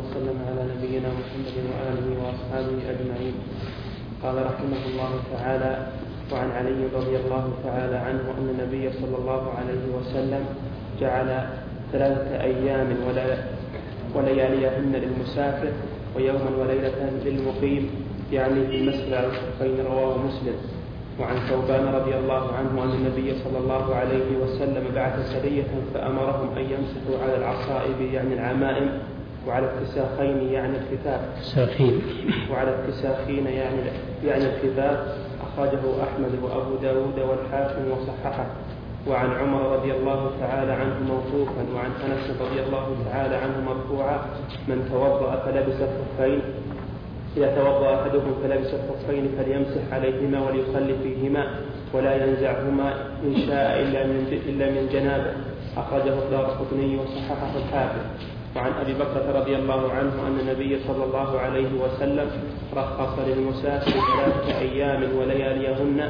وسلم على نبينا محمد وآله وأصحابه أجمعين. قال رحمه الله تعالى: وعن علي رضي الله تعالى عنه أن النبي صلى الله عليه وسلم جعل 3 أيام ولياليهن للمسافر ويوما وليلة للمقيم، يعني في المسجد على الخفين. رواه مسلم. وعن ثوبان رضي الله عنه أن النبي صلى الله عليه وسلم بعث سرية فأمرهم أن يمسحوا على العصائب يعني العمائم، وعلى التساخين يعني الكتاب، وعلى التساخين يعني الكتاب. أخرجه أحمد وأبو داود والحاكم وصححه. وعن عمر رضي الله تعالى عنه موقوفا، وعن أنس رضي الله تعالى عنه مرفوعا: من توضأ فلبس الخفين، إذا توضأ أحدكم فلبس الخفين فليمسح عليهما وليصلي فيهما ولا ينزعهما إن شاء إلا من جنابه. أخرجه الدارقطني وصححه الحاكم. وعن أبي بكر رضي الله عنه أن النبي صلى الله عليه وسلم رخص للمسافر 3 أيام ولياليهن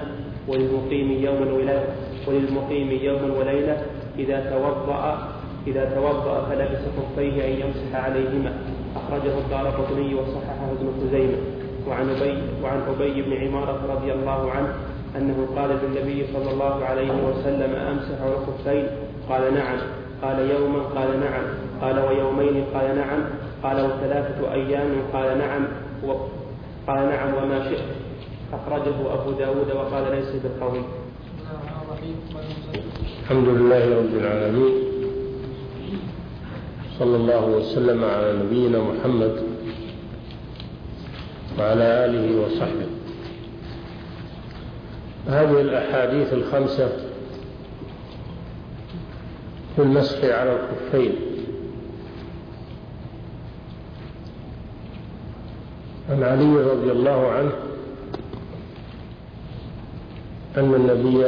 وللمقيم يوما وليلة إذا توضأ فلبس خفيه أن يمسح عليهما. أخرجه الدارقطني وصححه ابن خزيمة. وعن أبي بن عمارة رضي الله عنه أنه قال للنبي صلى الله عليه وسلم: أمسح على الخفين؟ قال: نعم. قال: يوما؟ قال: نعم. قال: ويومين؟ قال: نعم. قال: و3 أيام؟ قال: نعم. قال: نعم وما شئت. أخرجه أبو داود وقال: ليس بالقوي. الحمد لله رب العالمين، صلى الله وسلم على نبينا محمد وعلى آله وصحبه. هذه الأحاديث 5 في المسح على الخفين. عن علي رضي الله عنه أن النبي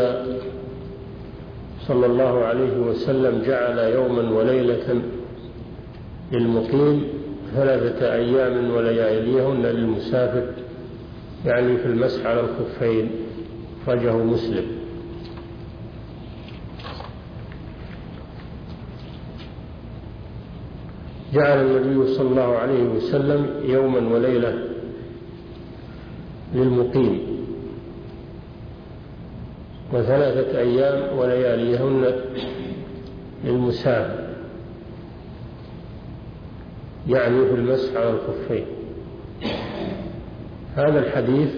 صلى الله عليه وسلم جعل يوما وليلة للمقيم 3 أيام ولياليهن للمسافر، يعني في المسح على الخفين. أخرجه مسلم. جعل النبي صلى الله عليه وسلم يوما وليلة للمقيم، و3 أيام ولياليهن للمسافر، يعني في المسح على الخفين. هذا الحديث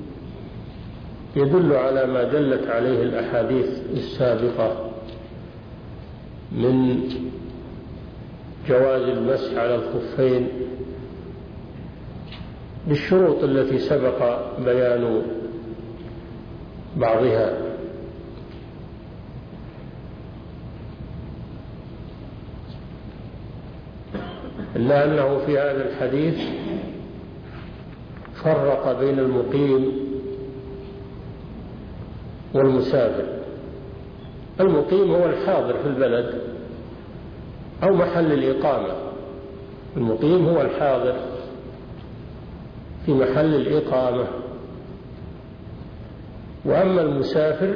يدل على ما دلت عليه الأحاديث السابقة من جواز المسح على الخفين بالشروط التي سبق بيان بعضها. إلا أنه في هذا الحديث فرق بين المقيم والمسافر. المقيم هو الحاضر في البلد أو محل الإقامة. المقيم هو الحاضر في محل الإقامة. وأما المسافر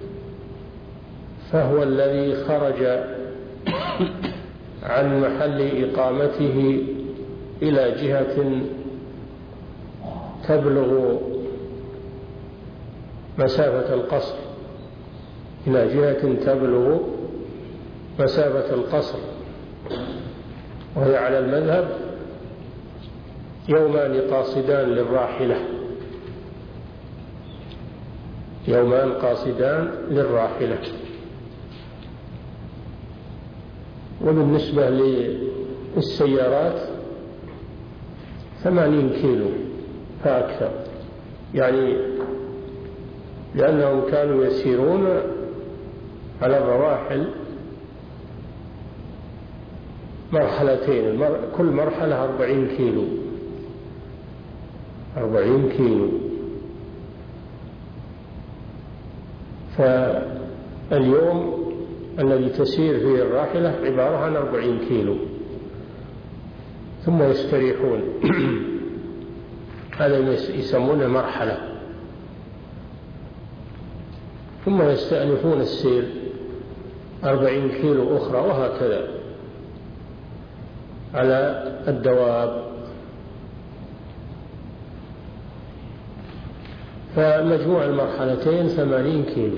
فهو الذي خرج عن محل إقامته إلى جهة تبلغ مسافة القصر، وهي على المذهب يومان قاصدان للراحلة. وبالنسبة للسيارات 80 كيلو فأكثر، يعني لأنهم كانوا يسيرون على الرواحل مرحلتين، كل مرحلة 40 كيلو. فاليوم الذي تسير فيه الراحلة عبارة عن 40 كيلو ثم يستريحون. هذا يسمونه مرحلة، ثم يستأنفون السير 40 كيلو أخرى، وهكذا. على الدواب. فمجموع المرحلتين 80 كيلو،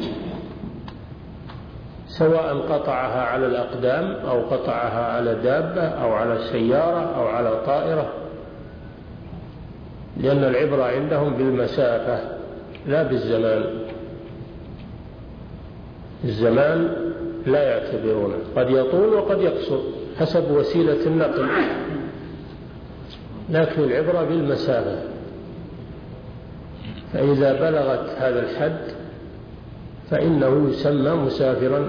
سواء قطعها على الأقدام أو قطعها على دابة أو على سيارة أو على طائرة، لأن العبرة عندهم بالمسافة لا بالزمان. الزمان لا يعتبرونه، قد يطول وقد يقصر حسب وسيلة النقل، لكن العبرة بالمسافة. فإذا بلغت هذا الحد فإنه يسمى مسافرا.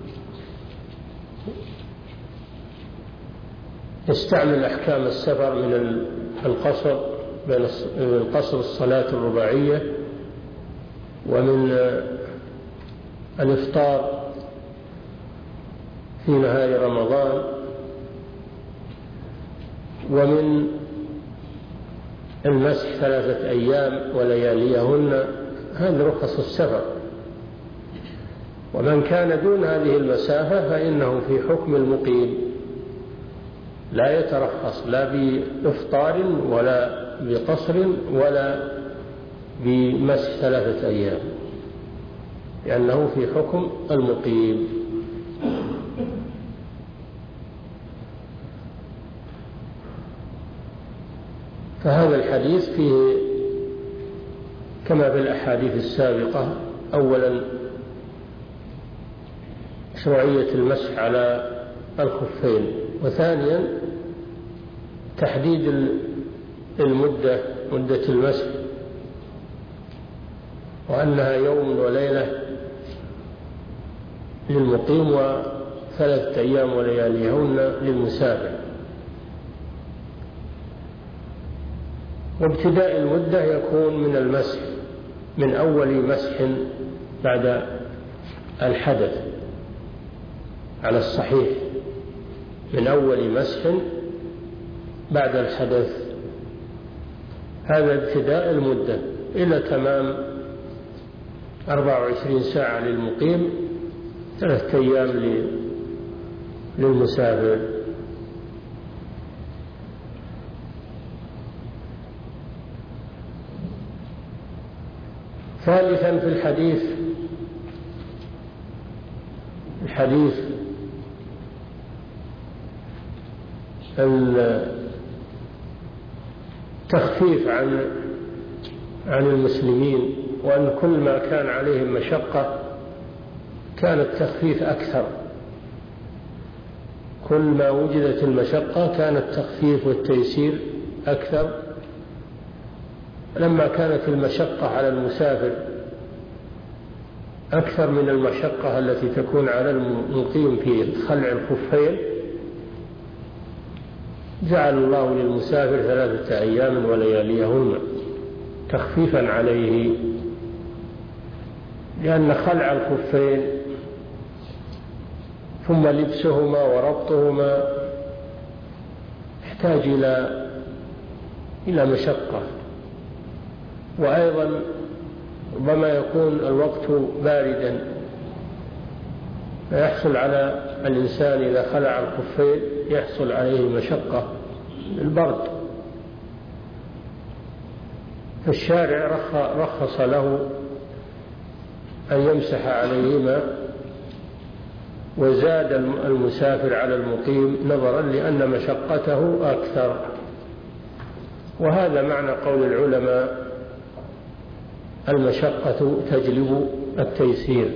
يستعمل أحكام السفر من القصر، بين القصر الصلاة الرباعية، ومن الإفطار في نهار رمضان، ومن المسح 3 أيام ولياليهن. هذه رخص السفر. ومن كان دون هذه المسافة فإنه في حكم المقيم، لا يترخص لا بإفطار ولا بقصر ولا بمسح 3 أيام، لأنه في حكم المقيم. فهذا الحديث فيه كما في الأحاديث السابقة: أولا مشروعية المسح على الخفين، وثانيا تحديد مدة المسح، وأنها يوم وليلة للمقيم و3 أيام ولياليهن للمسافر. وابتداء المدة يكون من المسح، من أول مسح بعد الحدث على الصحيح، من أول مسح بعد الحدث. هذا ابتداء المدة إلى تمام 24 ساعة للمقيم، 3 أيام للمسافر. ثالثا في الحديث التخفيف عن المسلمين، وأن كل ما كان عليهم مشقة كان التخفيف أكثر. كل ما وجدت المشقة كان التخفيف والتيسير أكثر. لما كانت المشقة على المسافر أكثر من المشقة التي تكون على المقيم في خلع الخفين، جعل الله للمسافر 3 أيام ولياليهن تخفيفا عليه، لأن خلع الخفين ثم لبسهما وربطهما يحتاج إلى مشقة. وأيضا ربما يكون الوقت باردا، فيحصل على الإنسان إذا خلع الخفين يحصل عليه مشقة البرد. فالشارع رخص له أن يمسح عليهما، وزاد المسافر على المقيم نظرا لأن مشقته أكثر. وهذا معنى قول العلماء: المشقة تجلب التيسير.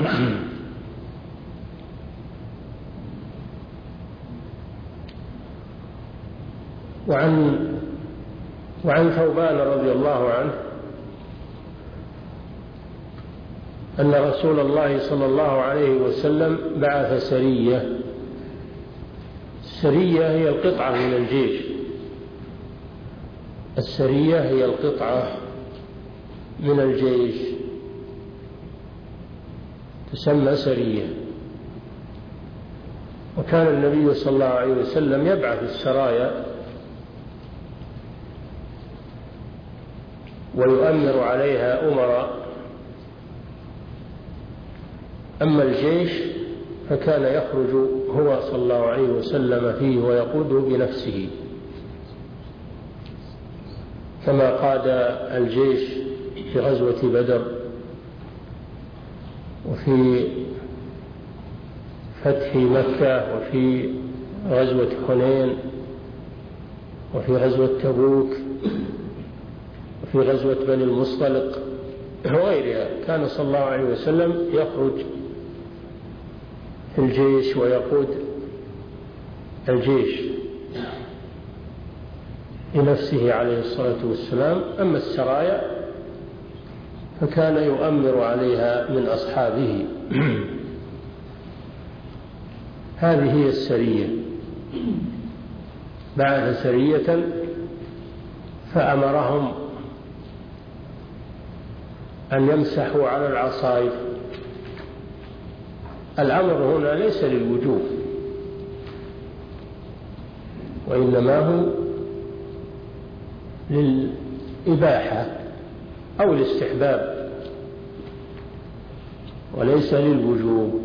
وعن ثوبان رضي الله عنه أن رسول الله صلى الله عليه وسلم بعث سرية. السرية هي القطعة من الجيش، السرية هي القطعة من الجيش، تسمى سرية. وكان النبي صلى الله عليه وسلم يبعث السرايا ويؤمر عليها أمراء. أما الجيش فكان يخرج هو صلى الله عليه وسلم فيه ويقوده بنفسه، كما قاد الجيش في غزوة بدر وفي فتح مكة وفي غزوة حنين وفي غزوة تبوك وفي غزوة بني المصطلق وغيرها. كان صلى الله عليه وسلم يخرج في الجيش ويقود الجيش بنفسه عليه الصلاة والسلام. أما السرايا فكان يؤمر عليها من أصحابه. هذه هي السرية. بعث سرية فأمرهم أن يمسحوا على العصائب. الأمر هنا ليس للوجوب، وإنما هو للإباحة أو الاستحباب، وليس للوجوب،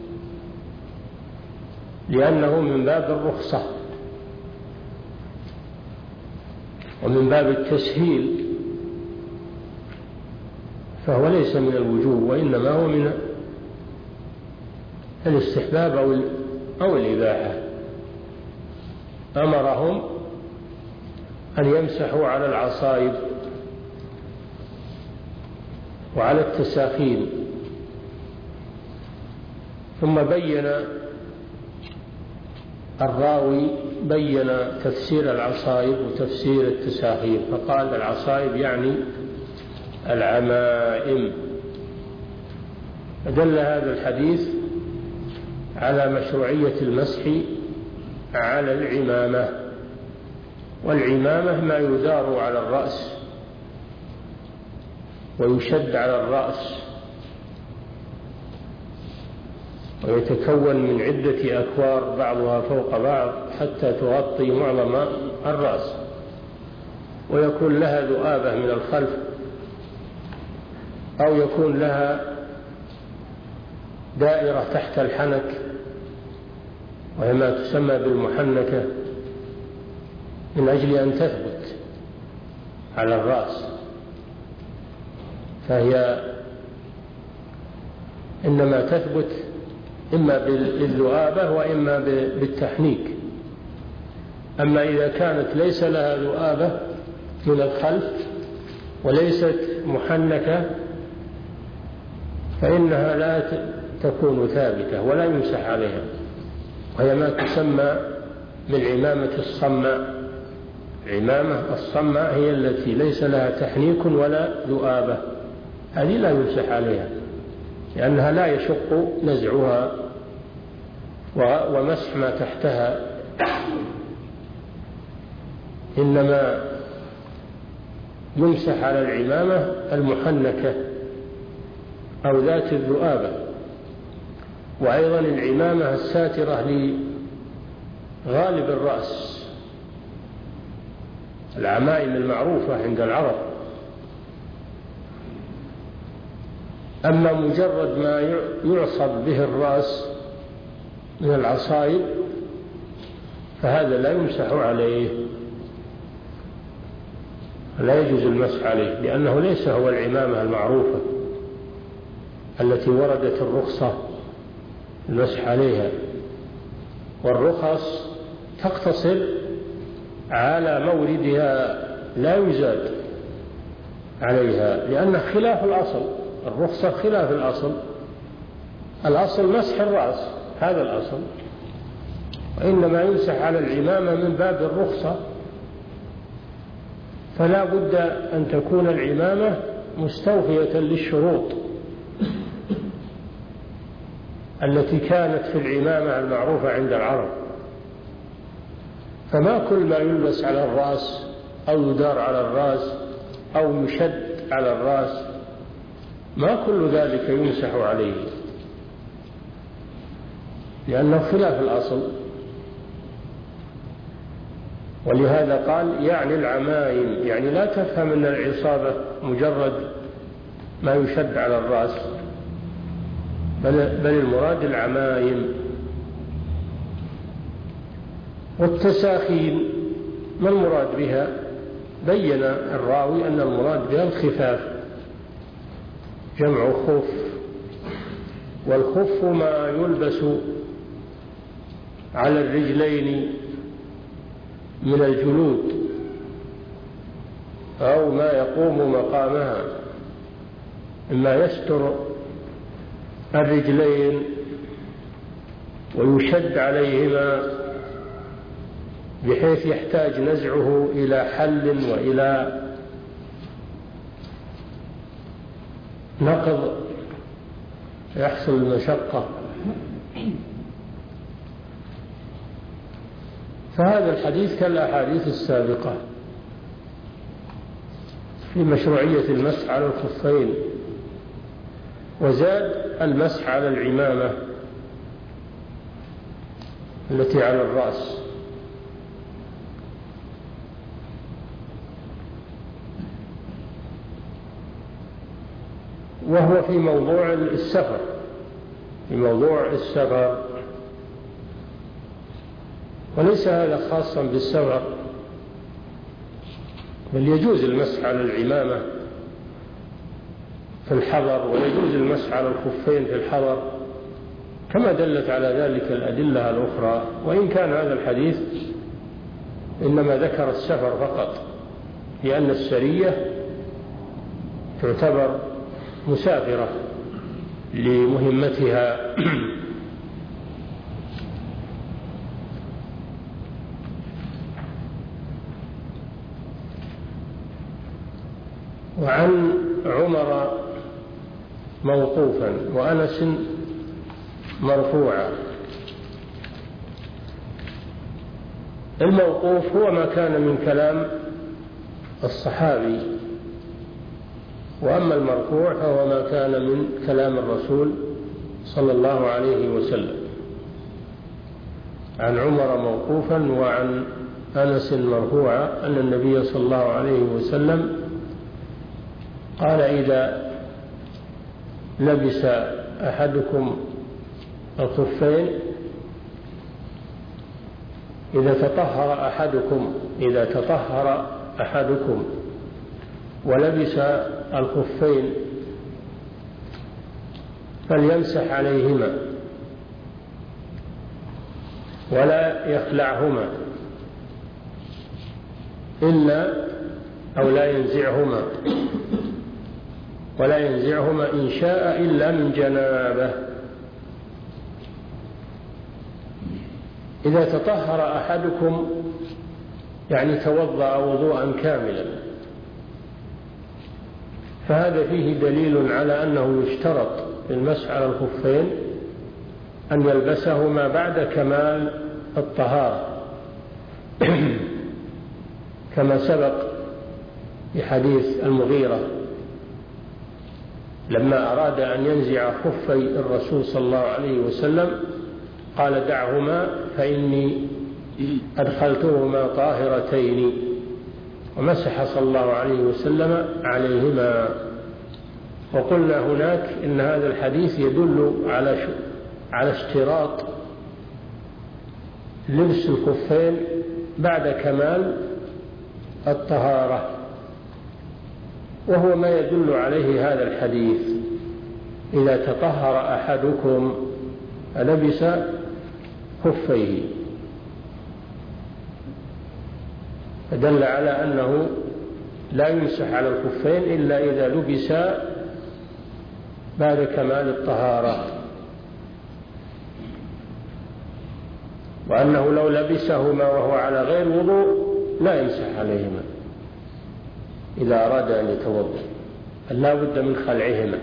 لأنه من باب الرخصة ومن باب التسهيل، فهو ليس من الوجوب، وإنما هو من الاستحباب أو الإباحة. أمرهم أن يمسحوا على العصائب وعلى التساخين. ثم بين الراوي تفسير العصائب وتفسير التساخين، فقال العصائب يعني العمائم. دل هذا الحديث على مشروعية المسح على العمامة، والعمامة ما يدار على الرأس ويشد على الرأس، ويتكون من عدة أكوار بعضها فوق بعض حتى تغطي معظم الرأس، ويكون لها ذؤابة من الخلف، أو يكون لها دائرة تحت الحنك وهي ما تسمى بالمحنكة، من أجل أن تثبت على الرأس. فهي إنما تثبت إما بالذؤابة وإما بالتحنيك. أما إذا كانت ليس لها ذؤابة من الخلف وليست محنكة فإنها لا تكون ثابتة ولا يمسح عليها، وهي ما تسمى بالعمامة الصماء. العمامة الصماء هي التي ليس لها تحنيك ولا ذؤابة، هذه لا يمسح عليها لأنها لا يشق نزعها ومسح ما تحتها، إنما يمسح على العمامة المحنكة أو ذات الذؤابة، وأيضا العمامة الساترة لغالب الرأس، العمائم المعروفة عند العرب. أما مجرد ما يعصب به الرأس من العصائب فهذا لا يمسح عليه، لا يجوز المسح عليه، لأنه ليس هو العمامة المعروفة التي وردت الرخصة المسح عليها. والرخص تقتصر على موردها لا يزاد عليها، لأنه خلاف الأصل. الرخصة خلاف الأصل. الأصل مسح الرأس، هذا الأصل، وإنما يمسح على العمامة من باب الرخصة. فلا بد أن تكون العمامة مستوفية للشروط التي كانت في العمامة المعروفة عند العرب. فما كل ما يلبس على الرأس أو يدار على الرأس أو يشد على الرأس، ما كل ذلك يمسح عليه، لأنه خلاف الأصل. ولهذا قال يعني العمائم، يعني لا تفهم أن العصابة مجرد ما يشد على الرأس، بل المراد العمائم. والتساخين ما المراد بها؟ بين الراوي أن المراد بها الخفاف، جمع خف، والخف ما يلبس على الرجلين من الجلود أو ما يقوم مقامها، إما يستر الرجلين ويشد عليهما بحيث يحتاج نزعه إلى حل وإلى نقض يحصل المشقة. فهذا الحديث كالأحاديث السابقة في مشروعية المسح على الخفين، وزاد المسح على العمامة التي على الرأس. وهو في موضوع السفر، في موضوع السفر، وليس هذا خاصا بالسفر، بل يجوز المسح على العمامة في الحضر، ويجوز المسح على الخفين في الحضر، كما دلت على ذلك الأدلة الأخرى. وإن كان هذا الحديث إنما ذكر السفر فقط، لأن السرية تعتبر مسافرة لمهمتها. وعن عمر موقوفا وأنس مرفوعا. الموقوف هو ما كان من كلام الصحابي، وأما المرفوع فهو ما كان من كلام الرسول صلى الله عليه وسلم. عن عمر موقوفا وعن أنس مرفوعا أن النبي صلى الله عليه وسلم قال: إذا لبس أحدكم الخفين، إذا تطهر أحدكم ولبس الخفين فليمسح عليهما ولا يخلعهما ولا ينزعهما إن شاء إلا من جنابه. إذا تطهر أحدكم يعني توضأ وضوءا كاملا، فهذا فيه دليل على أنه يشترط في المسح على الخفين أن يلبسهما بعد كمال الطهارة، كما سبق في حديث المغيرة لما أراد أن ينزع خفي الرسول صلى الله عليه وسلم قال: دعهما فإني أدخلتهما طاهرتين، ومسح صلى الله عليه وسلم عليهما. وقلنا هناك إن هذا الحديث يدل على اشتراط لبس الخفين بعد كمال الطهارة، وهو ما يدل عليه هذا الحديث: إذا تطهر أحدكم لبس خفيه، فدل على أنه لا يمسح على الخفين إلا إذا لبسا بعد كمال الطهارة، وأنه لو لبسهما وهو على غير وضوء لا يمسح عليهما إذا أراد أن يتوضأ، لا بد من خلعهما.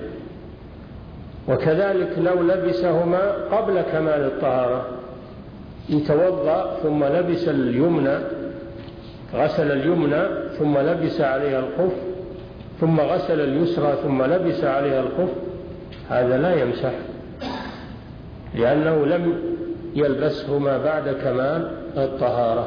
وكذلك لو لبسهما قبل كمال الطهارة، يتوضأ ثم لبس اليمنى، غسل اليمنى ثم لبس عليها الخف، ثم غسل اليسرى ثم لبس عليها الخف، هذا لا يمسح، لأنه لم يلبسهما بعد كمال الطهارة.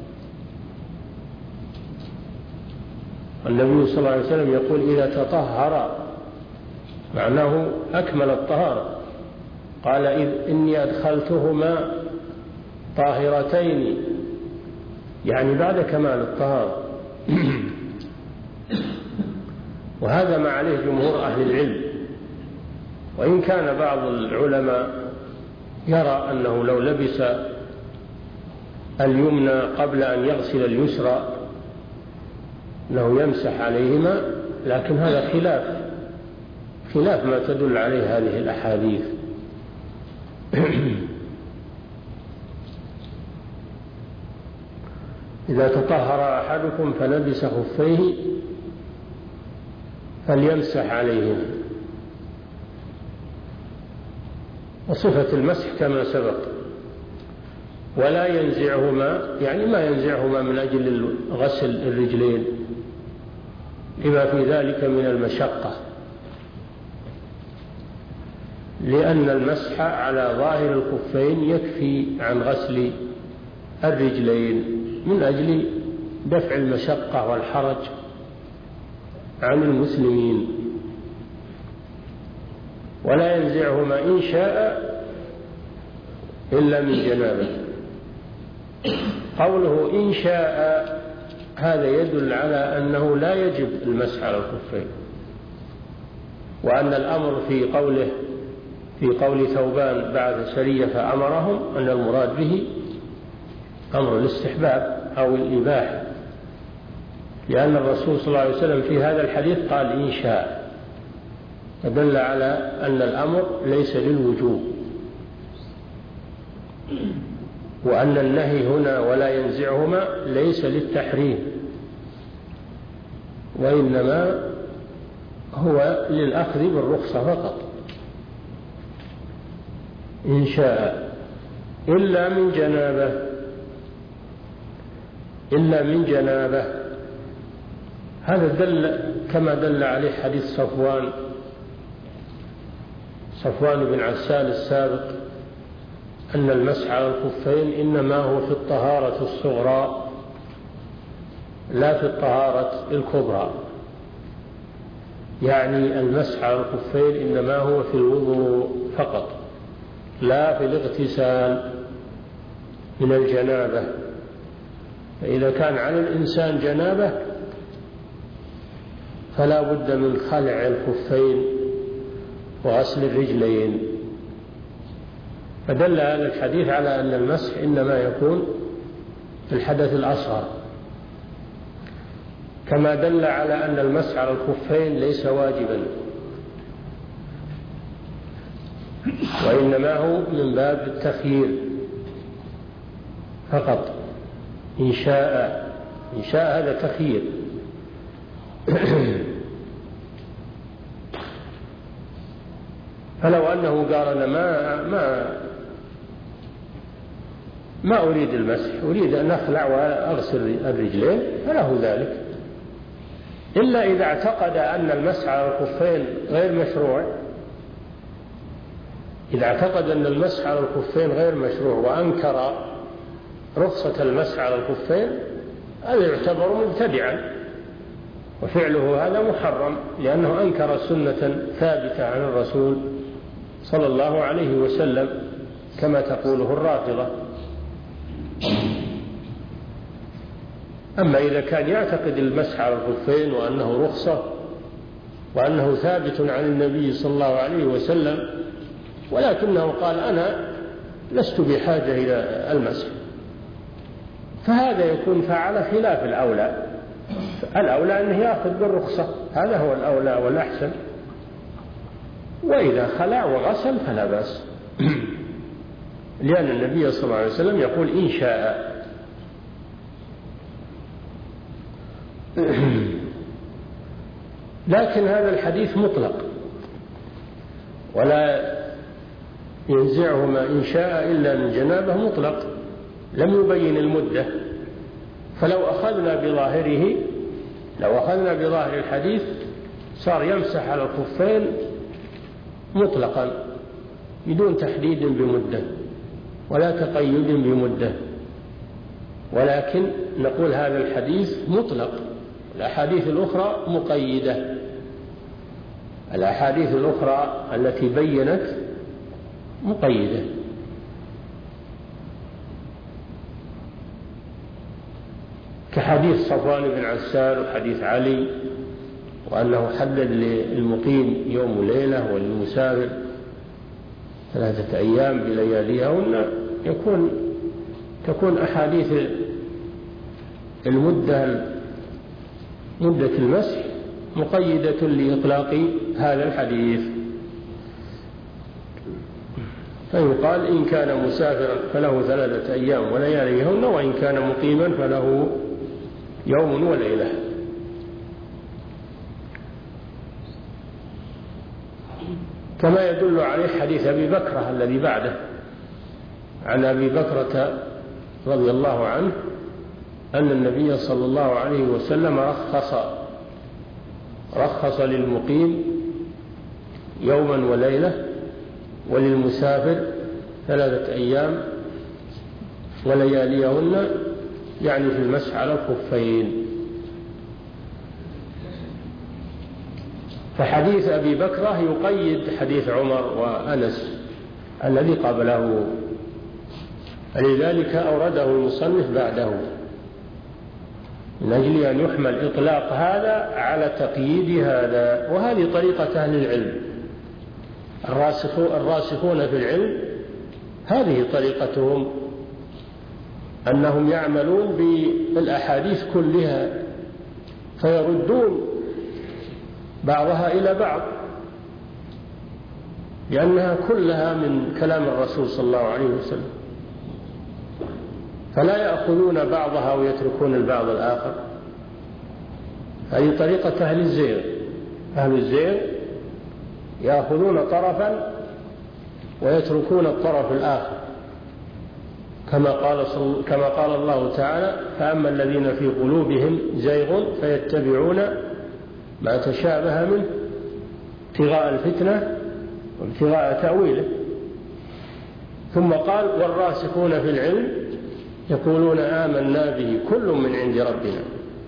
النبي صلى الله عليه وسلم يقول: إذا تطهر، معناه أكمل الطهارة. قال: إني أدخلتهما طاهرتين يعني بعد كمال الطهارة. وهذا ما عليه جمهور أهل العلم، وإن كان بعض العلماء يرى أنه لو لبس اليمنى قبل أن يغسل اليسرى أنه يمسح عليهما، لكن هذا خلاف ما تدل عليه هذه الأحاديث. إذا تطهر أحدكم فلبس خفيه فليمسح عليهما. وصفة المسح كما سبق، ولا ينزعهما، يعني ما ينزعهما من أجل غسل الرجلين لما في ذلك من المشقة، لأن المسح على ظاهر الخفين يكفي عن غسل الرجلين من أجل دفع المشقة والحرج عن المسلمين. ولا ينزعهما إن شاء إلا من جنابه. قوله إن شاء هذا يدل على أنه لا يجب المسح على الخفين، وأن الأمر في قول ثوبان بعد سرية فأمرهم أن المراد به أمر الاستحباب أو الإباحة، لأن الرسول صلى الله عليه وسلم في هذا الحديث قال إن شاء، فدل على أن الأمر ليس للوجوب، وأن النهي هنا ولا ينزعهما ليس للتحريم، وإنما هو للأخذ بالرخصة فقط. إن شاء إلا من جنابه. هذا دل كما دل عليه حديث صفوان بن عسال السابق، أن المسح على الخفين إنما هو في الطهارة الصغرى لا في الطهارة الكبرى، يعني المسح على الخفين إنما هو في الوضوء فقط لا في الاغتسال من الجنابة. فإذا كان على الإنسان جنابة فلا بد من خلع الخفين وغسل الرجلين. فدل هذا الحديث على أن المسح إنما يكون في الحدث الأصغر، كما دل على أن المسح على الخفين ليس واجبا، وإنما هو من باب التخيير فقط. إن شاء هذا تخيير. فلو أنه قال أنا ما أريد المسح، أريد أن أخلع وأغسل الرجلين، فله ذلك، إلا إذا اعتقد أن المسح على الخفين غير مشروع. إذا اعتقد أن المسح على الخفين غير مشروع وأنكر رخصة المسح على الخفين، هذا يعتبر مبتدعا، وفعله هذا محرم، لأنه أنكر سنة ثابتة عن الرسول صلى الله عليه وسلم كما تقوله الرافضة. أما إذا كان يعتقد المسح على الخفين وأنه رخصة وأنه ثابت عن النبي صلى الله عليه وسلم، ولكنه قال أنا لست بحاجة إلى المسح، فهذا يكون فعل خلاف الأولى. الأولى أنه يأخذ بالرخصة، هذا هو الأولى والأحسن، وإذا خلع وغسل فلا بأس، لأن النبي صلى الله عليه وسلم يقول إن شاء. لكن هذا الحديث مطلق، ولا ينزعهما إن شاء إلا من جنابه مطلق، لم يبين المدة. فلو أخذنا بظاهر الحديث صار يمسح على الخفين مطلقا بدون تحديد بمدة ولا تقيد بمدة، ولكن نقول هذا الحديث مطلق، الأحاديث الأخرى مقيدة، الأحاديث الأخرى التي بينت مقيدة. وحديث صفوان بن عسال وحديث علي وأنه حدد للمقيم يوم وليلة وللمسافر 3 أيام بلياليها، وأن تكون أحاديث مدة المسح مقيدة لإطلاق هذا الحديث، فيقال إن كان مسافرا فله 3 أيام ولياليهن، وإن كان مقيما فله يوم وليلة. كما يدل عليه حديث أبي بكرة الذي بعده، عن أبي بكرة رضي الله عنه أن النبي صلى الله عليه وسلم رخص للمقيم يوما وليلة وللمسافر 3 أيام ولياليهن، يعني في المسح على الخفين. فحديث أبي بكرة يقيد حديث عمر وأنس الذي قبله، لذلك أورده المصنف بعده من أجل أن يحمل إطلاق هذا على تقييد هذا. وهذه طريقة أهل العلم الراسخون في العلم، هذه طريقتهم، أنهم يعملون بالأحاديث كلها فيردون بعضها إلى بعض، لأنها كلها من كلام الرسول صلى الله عليه وسلم، فلا يأخذون بعضها ويتركون البعض الآخر. هذه طريقة أهل الزيغ. أهل الزيغ يأخذون طرفا ويتركون الطرف الآخر، كما قال الله تعالى: فأما الذين في قلوبهم زيغ فيتبعون ما تشابه منه ابتغاء الفتنة وابتغاء تأويله. ثم قال: والراسخون في العلم يقولون آمنا به كل من عند ربنا.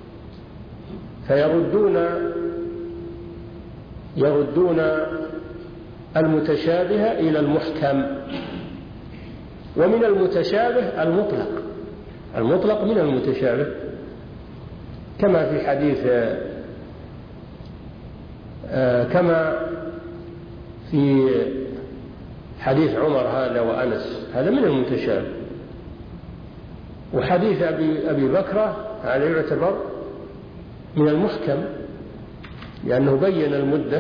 يردون المتشابه إلى المحكم، ومن المتشابه المطلق من المتشابه، كما في حديث عمر هذا وأنس، هذا من المتشابه. وحديث أبي بكرة هذا يعتبر من المحكم لأنه بين المدة،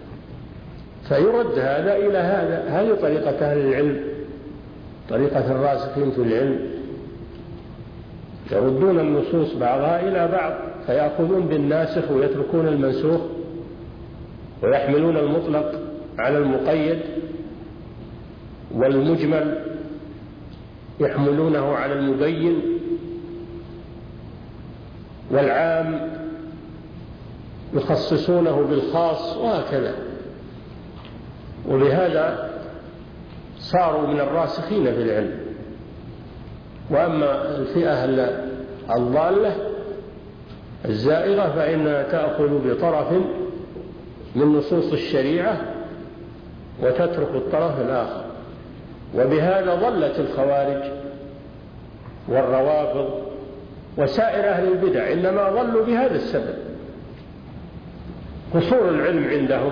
فيرد هذا إلى هذا. هذه طريقة أهل العلم، طريقة الراسخين في العلم، يردون النصوص بعضها إلى بعض، فيأخذون بالناسخ ويتركون المنسوخ، ويحملون المطلق على المقيد، والمجمل يحملونه على المبين، والعام يخصصونه بالخاص، وهكذا. ولهذا صاروا من الراسخين في العلم. وأما الفئة الضالة الزائغة فإنها تأخذ بطرف من نصوص الشريعة وتترك الطرف الآخر. وبهذا ضلت الخوارج والروافض وسائر أهل البدع، إنما ضلوا بهذا السبب، قصور العلم عندهم،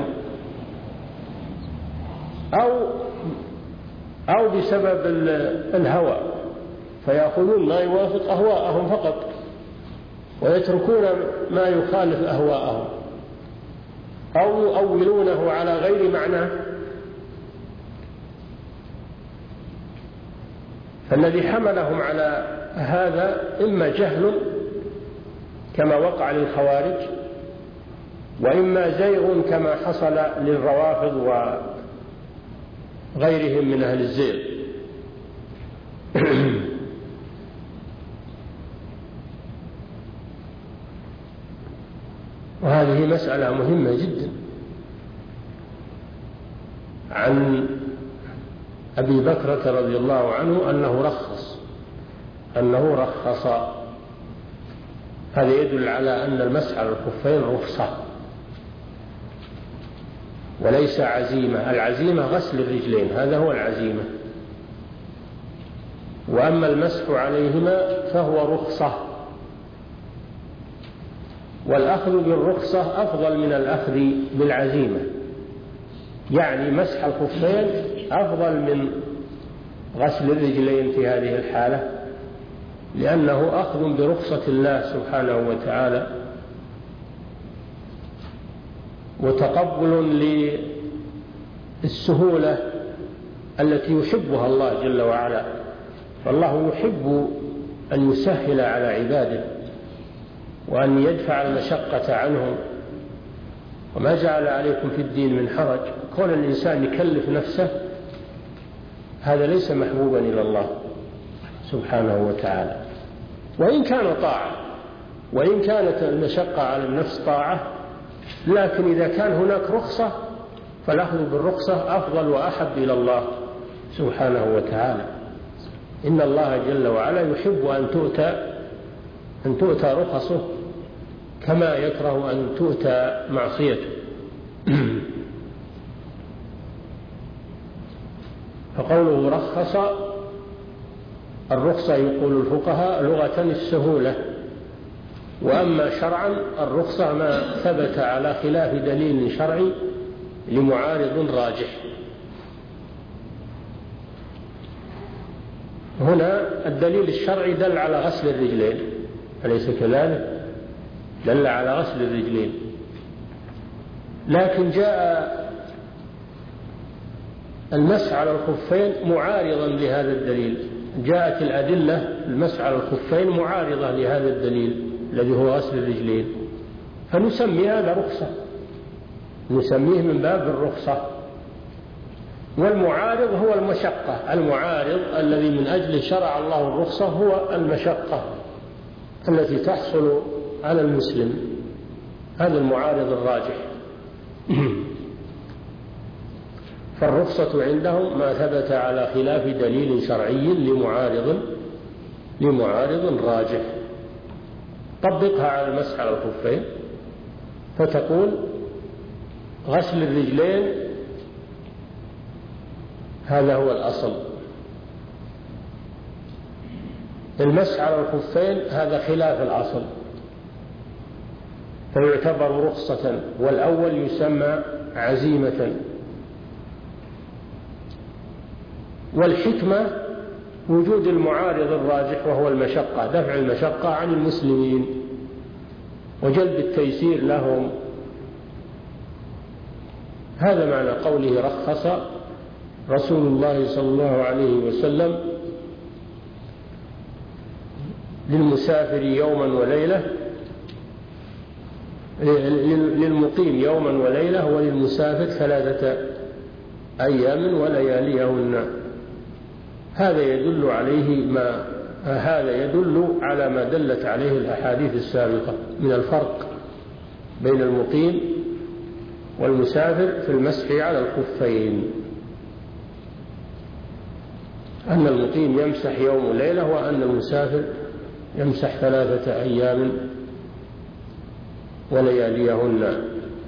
أو بسبب الهوى، فيأخذون ما يوافق أهواءهم فقط ويتركون ما يخالف أهواءهم، أو يؤولونه على غير معناه. فالذي حملهم على هذا إما جهل كما وقع للخوارج، وإما زيغ كما حصل للروافض وغيرهم من أهل الزيغ. وهذه مسألة مهمة جدا. عن أبي بكرة رضي الله عنه أنه رخص. هذا يدل على أن المسح على الخفين رخصة وليس عزيمة. العزيمة غسل الرجلين، هذا هو العزيمة. وأما المسح عليهما فهو رخصة، والأخذ بالرخصة أفضل من الأخذ بالعزيمة، يعني مسح الخفين أفضل من غسل الرجلين في هذه الحالة، لأنه أخذ برخصة الله سبحانه وتعالى وتقبل للسهولة التي يحبها الله جل وعلا، فالله يحب أن يسهل على عباده وأن يدفع المشقة عنهم، وما جعل عليكم في الدين من حرج. كون الإنسان يكلف نفسه هذا ليس محبوبا إلى الله سبحانه وتعالى، وإن كان طاعة، وإن كانت المشقة على النفس طاعة، لكن إذا كان هناك رخصة فالأخذ بالرخصة أفضل وأحب إلى الله سبحانه وتعالى. إن الله جل وعلا يحب أن تؤتى رخصه كما يكره أن تؤتى معصيته. فقوله رخص، الرخصة يقول الفقهاء لغة السهولة، وأما شرعا الرخصة ما ثبت على خلاف دليل شرعي لمعارض راجح. هنا الدليل الشرعي دل على غسل الرجلين، أليس كذلك؟ دل على غسل الرجلين، لكن جاء المسح على الخفين معارضا لهذا الدليل، جاءت الأدلة المسح على الخفين معارضة لهذا الدليل الذي هو غسل الرجلين، فنسمي هذا رخصة، نسميه من باب الرخصة. والمعارض هو المشقة، المعارض الذي من أجل شرع الله الرخصة هو المشقة التي تحصل على المسلم، هذا المعارض الراجح. فالرخصة عندهم ما ثبت على خلاف دليل شرعي لمعارض راجح. طبقها على المسح على الخفين فتقول غسل الرجلين هذا هو الأصل، المسح على الخفين هذا خلاف الأصل فيعتبر رخصة، والأول يسمى عزيمة. والحكمة وجود المعارض الراجح وهو المشقة، دفع المشقة عن المسلمين وجلب التيسير لهم. هذا معنى قوله رخص رسول الله صلى الله عليه وسلم للمسافر يوما وليلة، للمقيم يوما وليلة، وللمسافر 3 أيام ولياليهن. هذا يدل على ما دلت عليه الأحاديث السابقة من الفرق بين المقيم والمسافر في المسح على الخفين، أن المقيم يمسح يوم وليلة، وأن المسافر يمسح 3 أيام ولياليهن،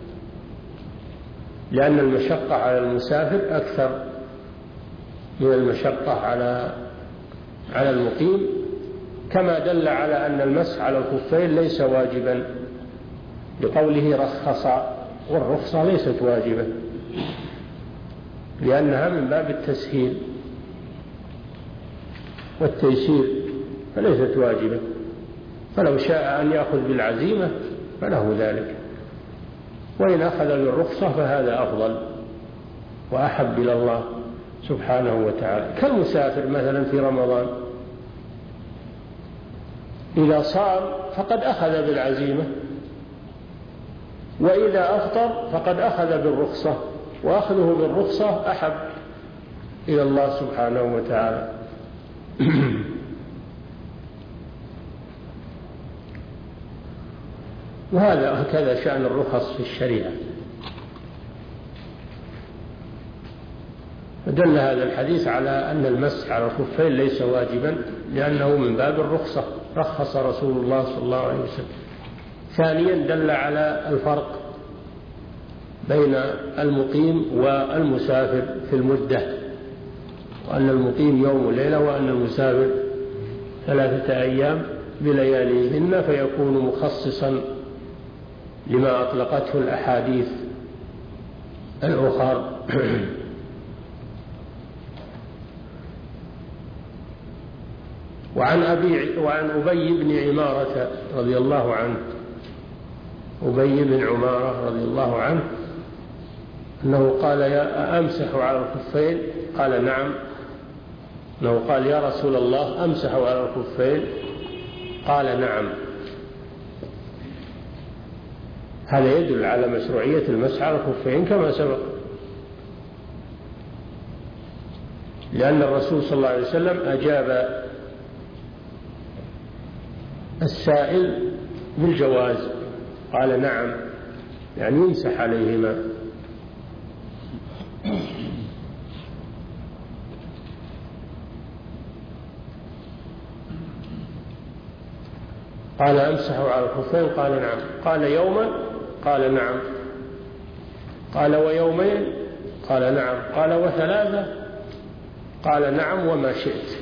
لأن المشقة على المسافر أكثر من المشقة على المقيم، كما دل على أن المسح على الخفين ليس واجبا لقوله رخص، والرخصة ليست واجبة لأنها من باب التسهيل والتيسير فليست واجبة، فلو شاء أن يأخذ بالعزيمة فله ذلك، وإن أخذ بالرخصة فهذا أفضل وأحب إلى الله سبحانه وتعالى. كالمسافر مثلا في رمضان إذا صام فقد أخذ بالعزيمة، وإذا أفطر فقد أخذ بالرخصة، وأخذه بالرخصة أحب إلى الله سبحانه وتعالى. وهذا هكذا شأن الرخص في الشريعة. فدل هذا الحديث على أن المسح على الخفين ليس واجبا لأنه من باب الرخصة، رخص رسول الله صلى الله عليه وسلم. ثانيا دل على الفرق بين المقيم والمسافر في المدة، وأن المقيم يوم وليلة، وأن المسافر 3 أيام بلياليهن، فيكون مخصصا لما أطلقته الأحاديث الأخرى. وعن أبي بن عمارة رضي الله عنه، أبي بن عمارة رضي الله عنه أنه قال أمسح على الخفين؟ قال نعم. أنه قال يا رسول الله أمسح على الخفين؟ قال نعم. هذا يدل على مشروعية المسح على الخفين كما سبق، لأن الرسول صلى الله عليه وسلم أجاب السائل بالجواز، قال نعم، يعني يمسح عليهما. قال أمسح على الخفين؟ قال نعم. قال يوما؟ قال نعم. قال ويومين؟ قال نعم. قال وثلاثة؟ قال نعم وما شئت.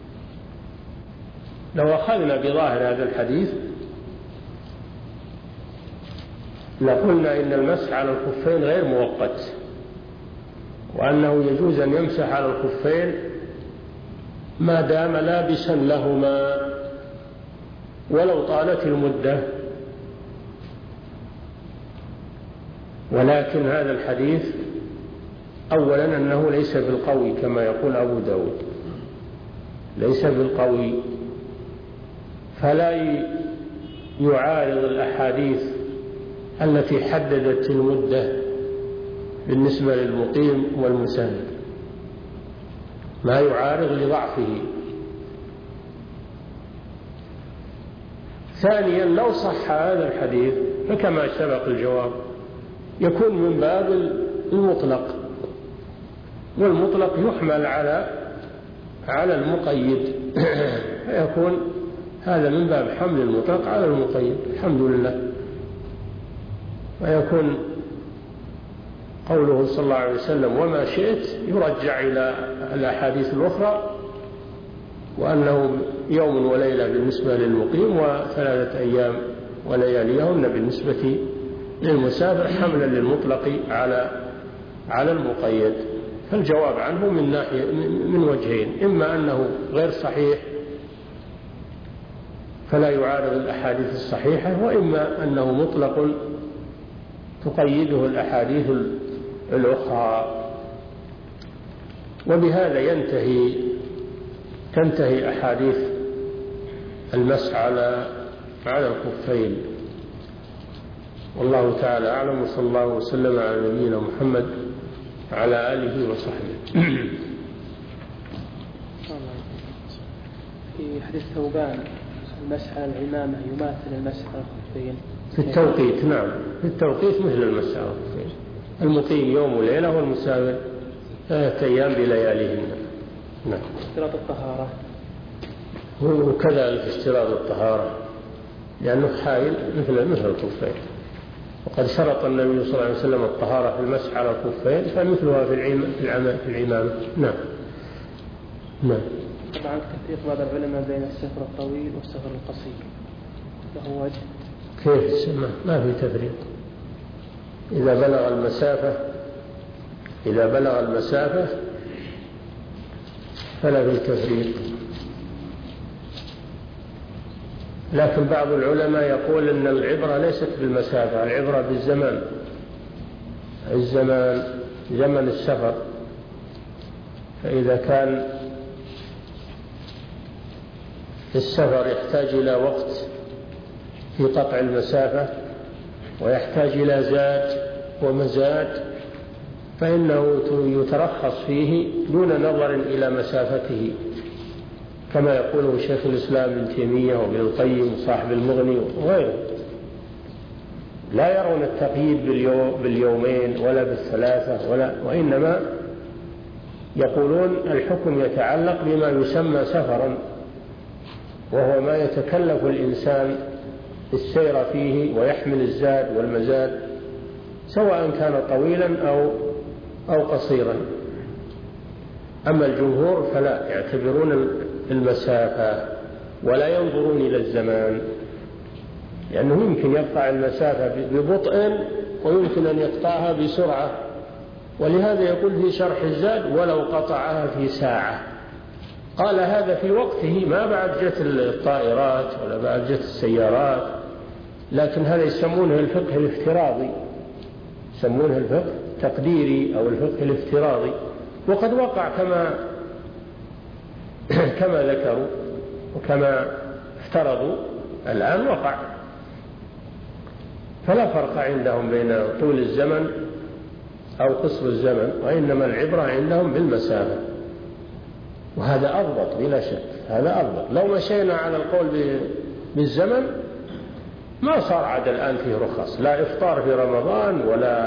لو أخذنا بظاهر هذا الحديث لقلنا إن المسح على الخفين غير مؤقت، وأنه يجوز أن يمسح على الخفين ما دام لابسا لهما ولو طالت المدة. ولكن هذا الحديث أولا أنه ليس بالقوي كما يقول أبو داود، ليس بالقوي، فلا يعارض الأحاديث التي حددت المدة بالنسبة للمقيم والمسافر، ما يعارض لضعفه. ثانيا لو صح هذا الحديث فكما سبق الجواب يكون من باب المطلق، والمطلق يحمل على المقيد، فيكون هذا من باب حمل المطلق على المقيد، الحمد لله. ويكون قوله صلى الله عليه وسلم وما شئت يرجع إلى الأحاديث الأخرى، وأنه يوم وليلة بالنسبة للمقيم و3 أيام ولياليهن بالنسبة للمسافر، حملا للمطلق على المقيد. فالجواب عنه من وجهين: إما أنه غير صحيح فلا يعارض الأحاديث الصحيحة، وإما أنه مطلق تقيده الأحاديث الأخرى. وبهذا تنتهي أحاديث المسح على الخفين. والله تعالى أعلم، وصلى الله وسلم على نبينا محمد وعلى آله وصحبه. في حديث ثوبان المسح على العمامة يماثل المسح على الخفين في التوقيت. نعم، في التوقيت مثل المسح على الخفين. المقيم يوم وليلة والمسافر 3 أيام بلياليهن. نعم. اشتراط الطهارة وكذلك اشتراط الطهارة، لأنه حائل مثل الخفين، وقد شرط النبي صلى الله عليه وسلم الطهارة في المسح على الخفين، فمثلها في العمامة. نعم. طبعا تفريق بعض العلماء بين السفر الطويل والسفر القصير، له وجه؟ كيف السماء؟ ما في تفريق. إذا بلغ المسافة فلا في تفريق. لكن بعض العلماء يقول أن العبرة ليست بالمسافة، العبرة بالزمان، زمن السفر. فإذا كان السفر يحتاج إلى وقت في قطع المسافة ويحتاج إلى زاد ومزاد، فإنه يترخص فيه دون نظر إلى مسافته، كما يقوله شيخ الإسلام ابن تيمية وابن القيم صاحب المغني وغيره. لا يرون التقييد باليومين ولا بالثلاثة وإنما يقولون الحكم يتعلق بما يسمى سفرا، وهو ما يتكلف الإنسان السير فيه ويحمل الزاد والمزاد، سواء كان طويلا أو قصيرا. أما الجمهور فلا يعتبرون المسافة ولا ينظرون إلى الزمان. لأنه يمكن يقطع المسافة ببطء ويمكن أن يقطعها بسرعة، ولهذا يقول في شرح الزاد ولو قطعها في ساعة. قال هذا في وقته، ما بعد جت الطائرات ولا بعد جت السيارات، لكن هذا يسمونه الفقه الافتراضي، يسمونه الفقه التقديري أو الفقه الافتراضي، وقد وقع كما ذكروا وكما افترضوا الآن وقع. فلا فرق عندهم بين طول الزمن أو قصر الزمن، وإنما العبرة عندهم بالمسافة، وهذا أضبط بلا شك، هذا أضبط. لو مشينا على القول بالزمن ما صار عاد الآن فيه رخص، لا إفطار في رمضان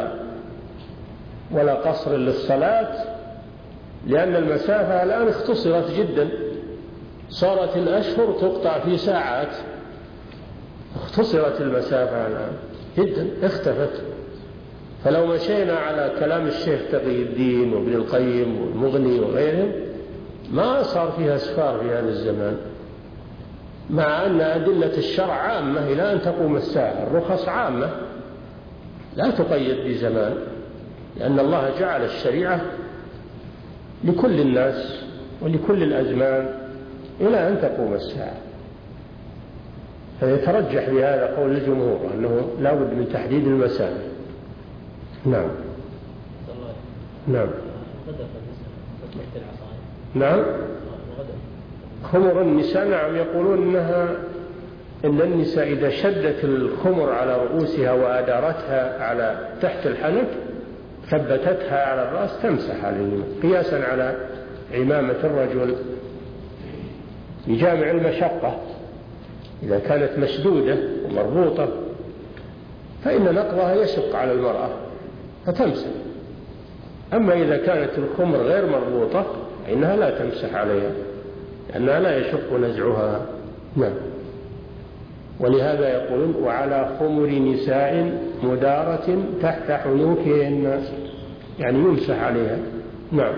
ولا قصر للصلاة، لأن المسافة الآن اختصرت جدا، صارت الأشهر تقطع في ساعات، اختصرت المسافة الآن جدا، اختفت. فلو مشينا على كلام الشيخ تقي الدين وابن القيم والمغني وغيرهم ما صار فيها أسفار في هذا الزمان، مع أن أدلة الشرع عامة إلى أن تقوم الساعة، الرخص عامة لا تقيد بزمان، لأن الله جعل الشريعة لكل الناس ولكل الأزمان إلى أن تقوم الساعة. فيترجح بهذا قول الجمهور أنه لا بد من تحديد المسافة. نعم. نعم. نعم. خمر النساء، نعم، يقولون إن النساء إذا شدت الخمر على رؤوسها وأدارتها على تحت الحنك ثبتتها على الرأس تمسح عليهما، قياسا على عمامة الرجل بجامع المشقة. إذا كانت مشدودة ومربوطة فإن نقضها يشق على المرأة فتمسح، أما إذا كانت الخمر غير مربوطة فإنها لا تمسح عليها لأنها لا يشق نزعها. نعم. ولهذا يقولون وعلى خمر نساء مدارة تحت حنوكهن، يعني يمسح عليها. نعم.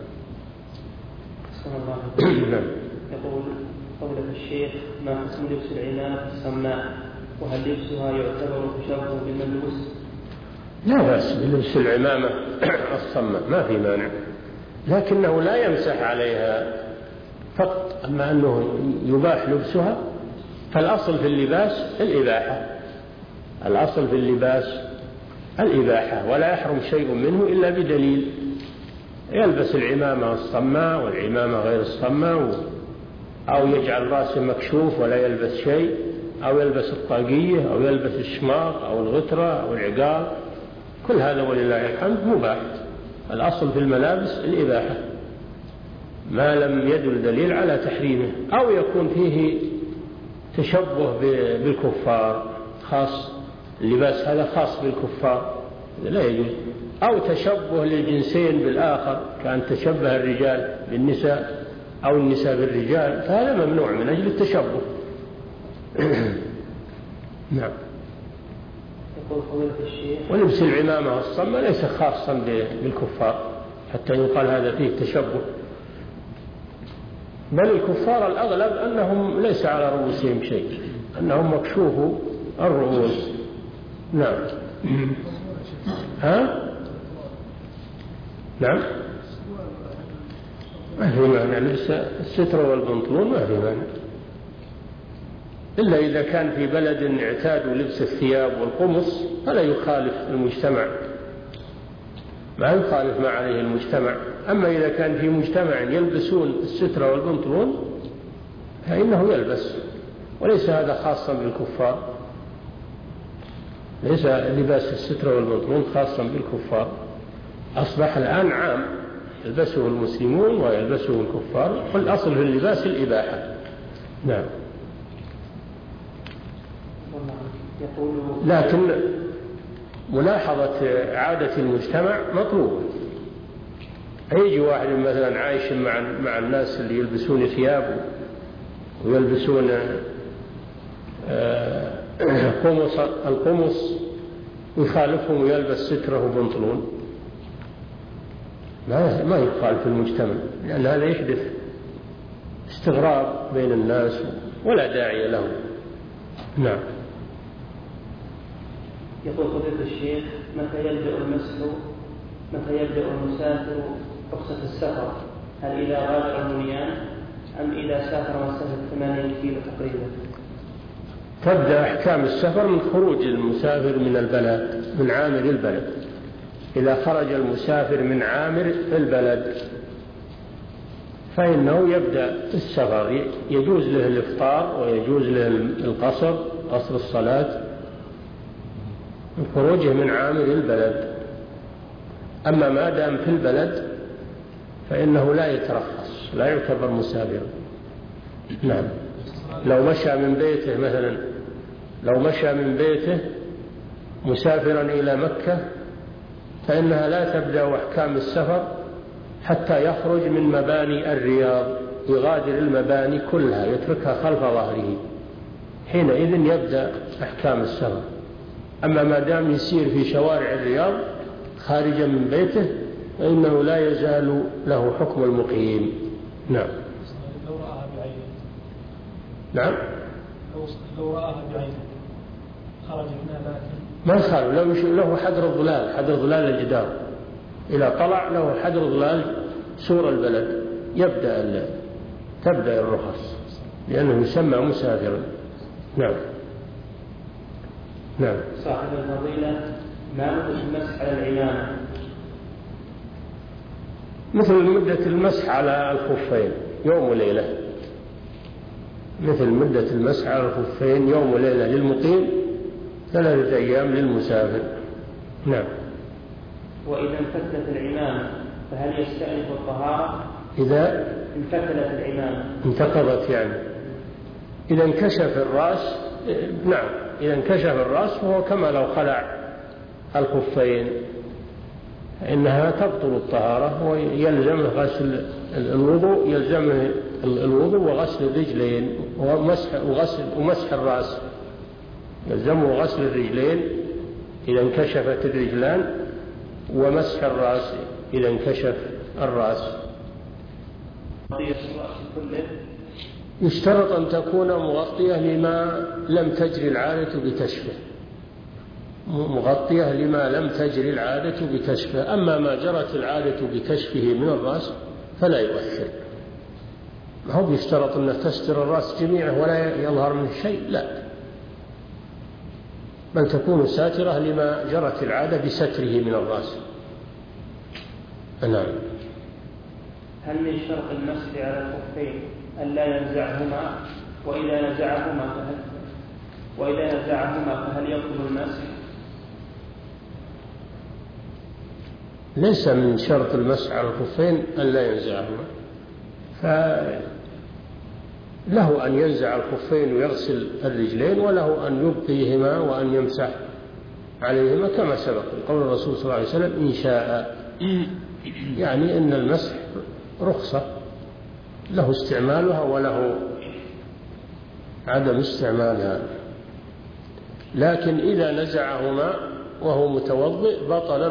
نعم. يقول قولة الشيخ ما حكم لبس العمامة السماء، وهل لبسها يعتبر تشبه بالملبوس؟ لا بأس بلبس العمامة الصماء، ما في مانع، لكنه لا يمسح عليها فقط. أما أنه يباح لبسها فالأصل في اللباس الإباحة، الأصل في اللباس الإباحة، ولا يحرم شيء منه إلا بدليل. يلبس العمامة الصماء والعمامة غير الصماء، أو يجعل رأسه مكشوف ولا يلبس شيء، أو يلبس الطاقية أو يلبس الشماغ أو الغترة أو العقال، كل هذا ولله الحمد مباح. الأصل في الملابس الإباحة ما لم يدل دليل على تحريمه، أو يكون فيه تشبه بالكفار، خاص اللباس هذا خاص بالكفار لا يجوز، أو تشبه للجنسين بالآخر، كان تشبه الرجال بالنساء أو النساء بالرجال، فهذا ممنوع من أجل التشبه. نعم. ولبس العمامة الصمة ليس خاصا بالكفار حتى يقال هذا فيه تشبه، بل الكفار الأغلب أنهم ليس على رؤوسهم شيء، أنهم مكشوف الرؤوس. نعم. ها؟ نعم. ما في مانع لبس الستر والبنطلون، ما في مانع، إلا إذا كان في بلد اعتادوا لبس الثياب والقمص فلا يخالف المجتمع، ما يخالف ما عليه المجتمع. أما إذا كان في مجتمع يلبسون الستر والبنطلون فإنه يلبس، وليس هذا خاصا بالكفار، ليس لباس الستر والبنطلون خاصا بالكفار، أصبح الآن عام يلبسه المسلمون ويلبسه الكفار، والأصل في اللباس الإباحة. نعم. لكن ملاحظة عادة المجتمع مطلوبة. يجي واحد مثلا عايش مع الناس اللي يلبسون ثياب ويلبسون القمص ويخالفهم ويلبس ستره وبنطلون، ما يخالف المجتمع، لأن هذا يحدث استغراب بين الناس ولا داعي له. نعم. يقول فضيلة الشيخ: متى يبدأ المسافر رخصة السفر؟ هل إذا غادر المنيان أم إذا سافر مسافة 8 كيلو تقريبا؟ تبدأ أحكام السفر من خروج المسافر من البلد، من عامر البلد. إذا خرج المسافر من عامر البلد فإنه يبدأ السفر، يجوز له الإفطار ويجوز له القصر، قصر الصلاة، من خروجه من عامر البلد. أما ما دام في البلد فإنه لا يترخص، لا يعتبر مسافرا. نعم. لو مشى من بيته مثلا، لو مشى من بيته مسافرا إلى مكة فإنها لا تبدأ أحكام السفر حتى يخرج من مباني الرياض، يغادر المباني كلها يتركها خلف ظهره، حينئذ يبدأ أحكام السفر. أما ما دام يسير في شوارع الرياض خارجا من بيته فإنه لا يزال له حكم المقيم. نعم. لو رآها بعينه. نعم. لو رآها بعينه خرج منها، لكن ما خرج، له حدر الظلال، حدر ظلال الجدار، إذا طلع له حدر ظلال سور البلد تبدأ الرخص، لأنه يسمى مسافرا. نعم. نعم. صاحب الفضيلة: ما مدة المسح على العمامة؟ مثل مدة المسح على الخفين يوم وليلة، مثل مدة المسح على الخفين يوم وليلة للمقيم، 3 أيام للمسافر. نعم. وإذا انفتلت العمامة فهل يستأنف الطهارة؟ إذا انفتلت العمامة، انتقضت يعني، إذا انكشف الرأس، نعم، إذا انكشف الرأس فهو كما لو خلع الخفين، إنها تبطل الطهارة ويلزمه غسل الوضوء، يلزمه الوضوء وغسل الرجلين ومسح الرأس، يلزمه غسل الرجلين إذا انكشفت الرجلان، ومسح الرأس إذا انكشف الرأس. يشترط أن تكون مغطية لما لم تجري العادة بكشفه، مغطية لما لم تجري العادة بكشفه. أما ما جرت العادة بكشفه من الرأس فلا يؤثر، ما هو يشترط أن تستر الرأس جميعه ولا يظهر منه شيء، لا، بل تكون ساترة لما جرت العادة بستره من الرأس. نعم. هل من شرط المسح على الخفين ألا ينزعهما؟ وإذا نزعهما فهل يبطل المسح؟ ليس من شرط المسح على الخفين ألا ينزعهما، فله أن ينزع الخفين ويغسل الرجلين، وله أن يبقيهما وأن يمسح عليهما كما سبق قول الرسول صلى الله عليه وسلم: إن شاء، يعني أن المسح رخصة، له استعمالها وله عدم استعمالها. لكن إذا نزعهما وهو متوضئ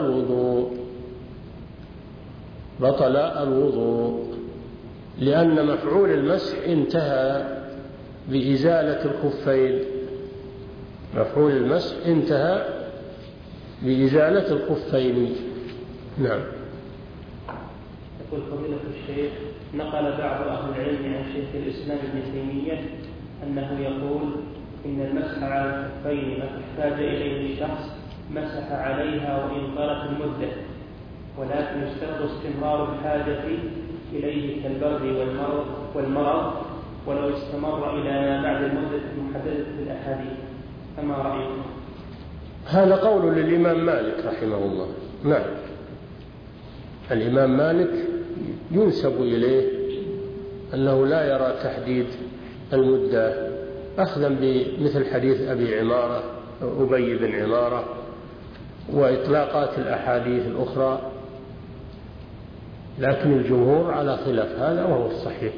بطل الوضوء، لأن مفعول المسح انتهى بإزالة الخفين، مفعول المسح انتهى بإزالة الخفين. نعم. يقول فضيلة الشيخ: نقل بعض أهل العلم عن شيخ الإسلام ابن تيمية أنه يقول إن المسح على الخفين ما تحتاج إليه الشخص مسح عليها وإن طالت المدة، ولكن يشترط استمرار الحاجة إليه كالبرد والمرض ولو استمر إلى ما بعد المدة المحددة في الأحاديث، فما رأيكم؟ هذا قول للإمام مالك رحمه الله. نعم. الإمام مالك ينسب إليه أنه لا يرى تحديد المدة، أخذا بمثل حديث أبي بن عمارة وإطلاقات الأحاديث الأخرى، لكن الجمهور على خلاف هذا، وهو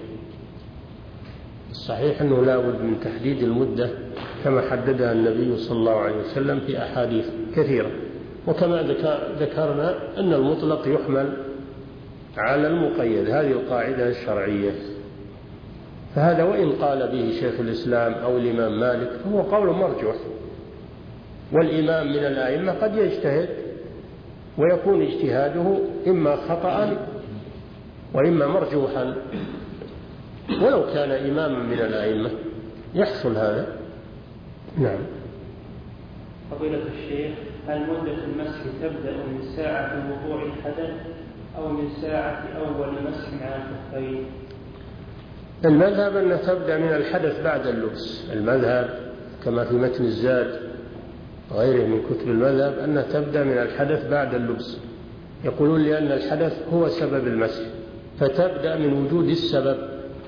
الصحيح أنه لا بد من تحديد المدة كما حددها النبي صلى الله عليه وسلم في أحاديث كثيرة، وكما ذكرنا أن المطلق يحمل على المقيد، هذه القاعدة الشرعية. فهذا وإن قال به شيخ الإسلام أو الإمام مالك فهو قول مرجوح، والإمام من الأئمة قد يجتهد ويكون اجتهاده إما خطأ وإما مرجوحا، ولو كان إماما من الأئمة يحصل هذا. نعم. فضيلة الشيخ، هل مدة المسح تبدأ من ساعة وقوع الحدث أو من ساعة أول مسح على الخفين؟ المذهب أنها تبدأ من الحدث بعد اللبس. المذهب كما في متن الزاد وغيره من كتب المذهب أنها تبدأ من الحدث بعد اللبس، يقولون لأن الحدث هو سبب المسح، فتبدأ من وجود السبب.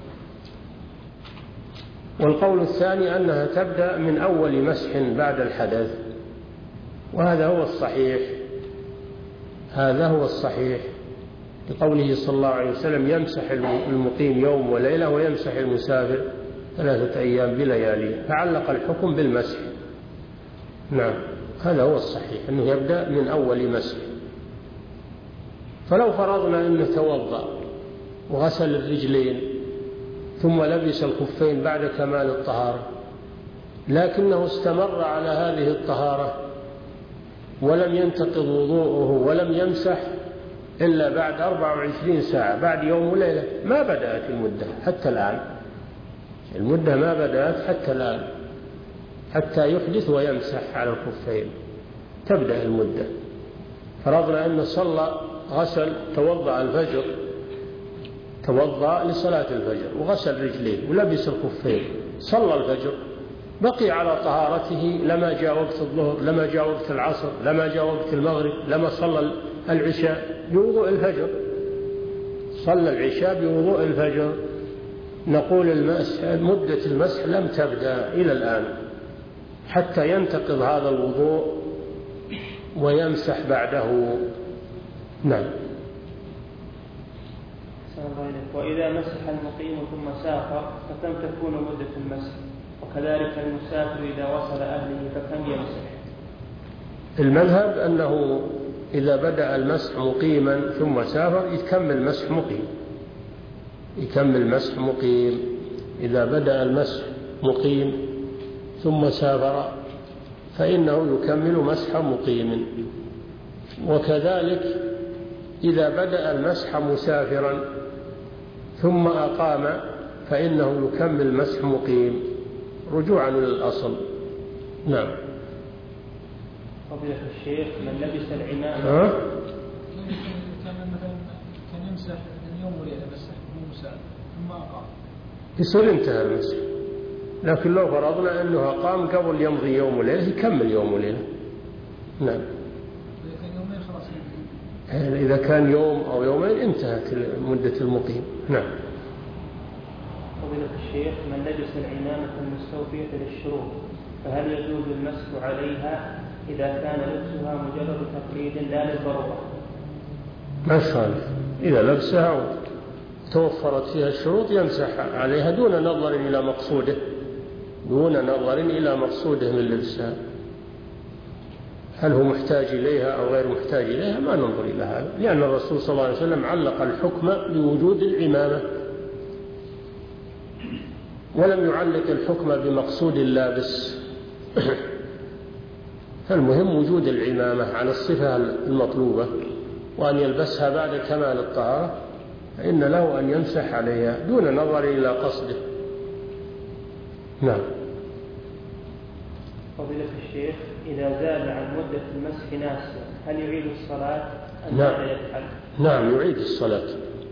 والقول الثاني أنها تبدأ من أول مسح بعد الحدث، وهذا هو الصحيح. هذا هو الصحيح لقوله صلى الله عليه وسلم: يمسح المقيم يوم وليلة ويمسح المسافر 3 أيام بلياليه، فعلق الحكم بالمسح. نعم، هذا هو الصحيح أنه يبدأ من أول مسح. فلو فرضنا أنه توضأ وغسل الرجلين ثم لبس الخفين بعد كمال الطهارة، لكنه استمر على هذه الطهارة ولم ينتقض وضوءه ولم يمسح إلا بعد 24 ساعة، بعد يوم وليلة، ما بدأت المدة حتى الآن. المدة ما بدأت حتى الآن، حتى يحدث ويمسح على الخفين تبدأ المدة. فرضنا أنه صلى، غسل، توضأ الفجر، توضأ لصلاة الفجر وغسل رجليه ولبس الخفين، صلى الفجر، بقي على طهارته لما جاء وقت الظهر، لما جاء وقت العصر، لما جاء وقت المغرب، لما صلى العشاء بوضوء الفجر، صلى العشاء بوضوء الفجر، نقول مدة المسح لم تبدأ إلى الآن حتى ينتقض هذا الوضوء ويمسح بعده. نعم. وإذا مسح المقيم ثم سافر فكم تكون مدة المسح؟ وكذلك المسافر إذا وصل أهله فكم يمسح؟ المذهب أنه إذا بدأ المسح مقيما ثم سافر يكمل مسح مقيم، يكمل مسح مقيم. إذا بدأ المسح مقيم ثم سافر فإنه يكمل مسح مقيم. وكذلك إذا بدأ المسح مسافرا ثم أقام فإنه يكمل مسح مقيم رجوعا للأصل. نعم. فضيلة الشيخ، من لبس العمامة كان يمسح يوم وليلة بس مو مسافر ثم أقام يصير انتهى المسح، لكن لو فرضنا أنه أقام قبل يمضي يوم وليلة يكمل يوم وليلة. نعم. إذا كان يوم أو يومين انتهت مدة المقيم. نعم. فضيلة الشيخ، من لبس العمامة المستوفية للشروط فهل يجوز المسح عليها إذا كان لبسها مجرد تقليد لا للضرورة؟ ما يخالف، إذا لبسها توفرت فيها الشروط يمسح عليها دون نظر إلى مقصوده، دون نظر إلى مقصوده من لبسها، هل هو محتاج إليها أو غير محتاج إليها، ما ننظر إلى هذا، لأن الرسول صلى الله عليه وسلم علق الحكم بوجود العمامة ولم يعلق الحكم بمقصود اللابس. فالمهم وجود العمامة على الصفة المطلوبة، وأن يلبسها بعد كمال الطهارة، فإن له أن يمسح عليها دون نظر إلى قصده. نعم. فضيلة الشيخ، إذا زاد عن مدة المسح ناسيا هل يعيد الصلاة أم نعم. ماذا يفعل؟ نعم، يعيد الصلاة.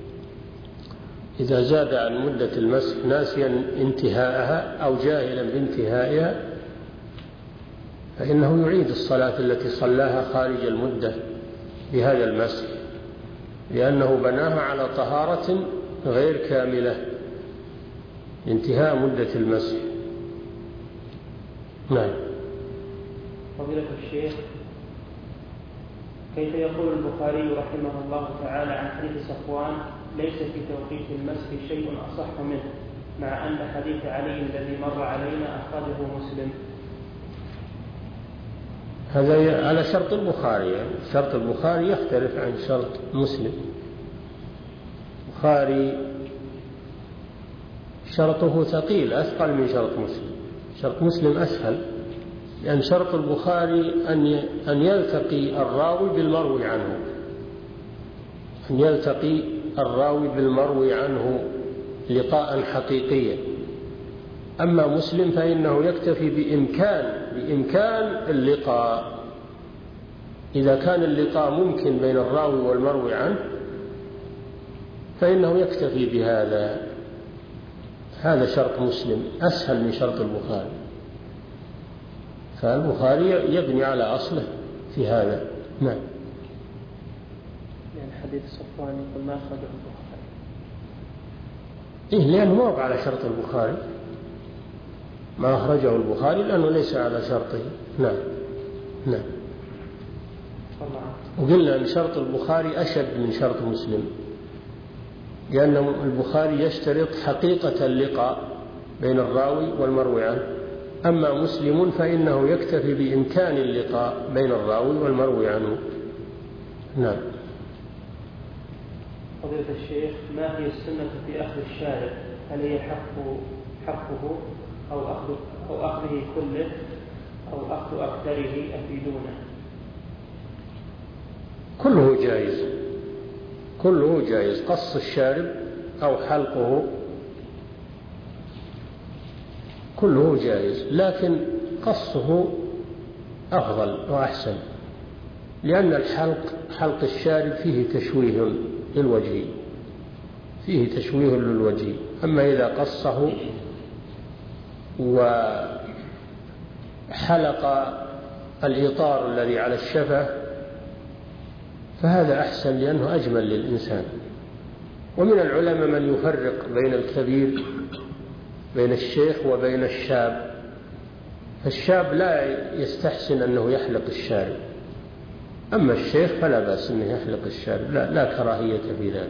إذا زاد عن مدة المسح ناسيا انتهاءها أو جاهلا بانتهائها فإنه يعيد الصلاة التي صلاها خارج المدة بهذا المسح، لأنه بناها على طهارة غير كاملة انتهاء مدة المسح. نعم. فضيلة الشيخ، كيف يقول البخاري رحمه الله تعالى عن حديث صفوان ليس في توقيت المسح شيء أصح منه، مع أن حديث علي الذي مر علينا أخرجه مسلم؟ هذا على شرط البخاري، يعني شرط البخاري يختلف عن شرط مسلم. البخاري شرطه ثقيل أثقل من شرط مسلم، شرط مسلم أسهل لأن شرط البخاري أن يلتقي الراوي بالمروي عنه، أن يلتقي الراوي بالمروي عنه لقاء حقيقيا. أما مسلم فإنه يكتفي بإمكان اللقاء. إذا كان اللقاء ممكن بين الراوي والمروي عنه فإنه يكتفي بهذا. هذا شرط مسلم أسهل من شرط البخاري، فالبخاري يبني على أصله في هذا. نعم. يعني حديث صفوان يقول ما أخرجه البخاري. لأنه ما هو على شرط البخاري، ما أخرجه البخاري لأنه ليس على شرطه. نعم. نعم. وقلنا أن شرط البخاري أشد من شرط مسلم، لأن البخاري يشترط حقيقة اللقاء بين الراوي والمروي عنه، أما مسلم فإنه يكتفي بإمكان اللقاء بين الراوي والمروي عنه. نعم. فضيلة الشيخ، ما هي السنة في أخذ الشارع؟ هل هي حقه أو أخذه كله أو أخذ أكثره أفيدونه؟ كله جائز، كله جائز، قص الشارب أو حلقه كله جائز، لكن قصه أفضل وأحسن، لأن حلق الشارب فيه تشويه للوجه، فيه تشويه للوجه. أما إذا قصه وحلق الإطار الذي على الشفة فهذا أحسن، لأنه أجمل للإنسان. ومن العلماء من يفرق بين الكبير، بين الشيخ وبين الشاب. فالشاب لا يستحسن أنه يحلق الشارب، أما الشيخ فلا بأس أنه يحلق الشارب، لا كراهية في ذلك،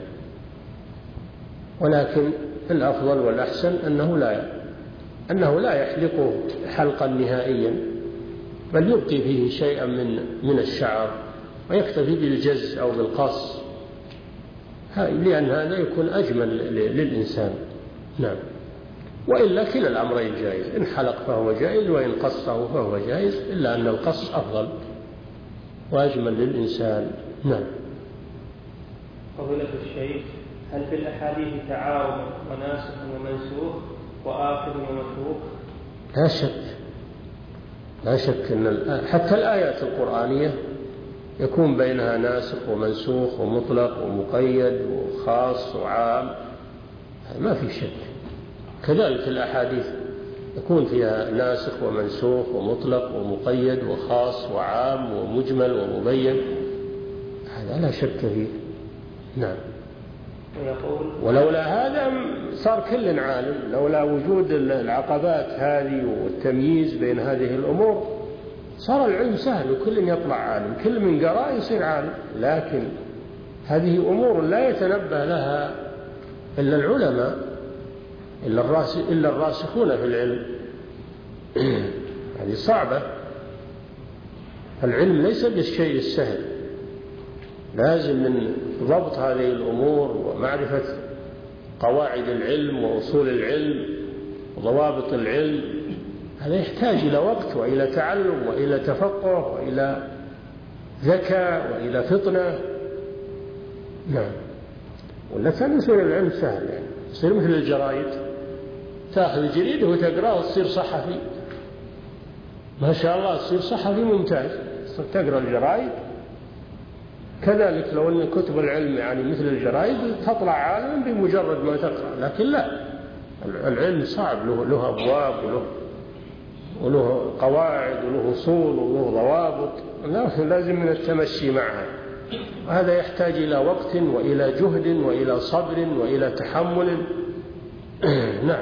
ولكن الأفضل والأحسن أنه لا يحلقه حلقا نهائيا، بل يبقي فيه شيئا من الشعر ويكتفي بالجز أو بالقص، لأن هذا يكون أجمل للإنسان. نعم. وإلا كلا الأمرين جائز، إن حلق فهو جائز وإن قصه فهو جائز، إلا أن القص أفضل وأجمل للإنسان. نعم. فضيلة الشيخ، هل في الأحاديث تعارض وناسخ ومنسوخ وآخر ومتروك؟ لا شك أن حتى الآيات القرآنية يكون بينها ناسخ ومنسوخ ومطلق ومقيد وخاص وعام، ما في شك. كذلك الأحاديث يكون فيها ناسخ ومنسوخ ومطلق ومقيد وخاص وعام ومجمل ومبين، هذا لا شك فيه. نعم. ولولا هذا صار كل عالم، لولا وجود العقبات هذه والتمييز بين هذه الأمور صار العلم سهل وكل يطلع عالم، كل من قرأ يصير عالم. لكن هذه أمور لا يتنبه لها إلا العلماء، إلا الراسخون في العلم. هذه صعبة. العلم ليس بالشيء السهل، لازم من ضبط هذه الأمور ومعرفة قواعد العلم وأصول العلم وضوابط العلم، هذا يحتاج إلى وقت وإلى تعلم وإلى تفقه وإلى ذكاء وإلى فطنة. نعم. ولا كان يصير العلم سهل، يعني يصير مثل الجرائد، تأخذ جريدة وتقرأ وتصير صحفي، ما شاء الله تصير صحفي ممتاز، تقرأ الجرائد. كذلك لو أن كتب العلم يعني مثل الجرائد تطلع عالم بمجرد ما تقرأ، لكن لا، العلم صعب، له أبواب وله قواعد وله أصول وله ضوابط، لازم من التمشي معها، وهذا يحتاج إلى وقت وإلى جهد وإلى صبر وإلى تحمل. نعم.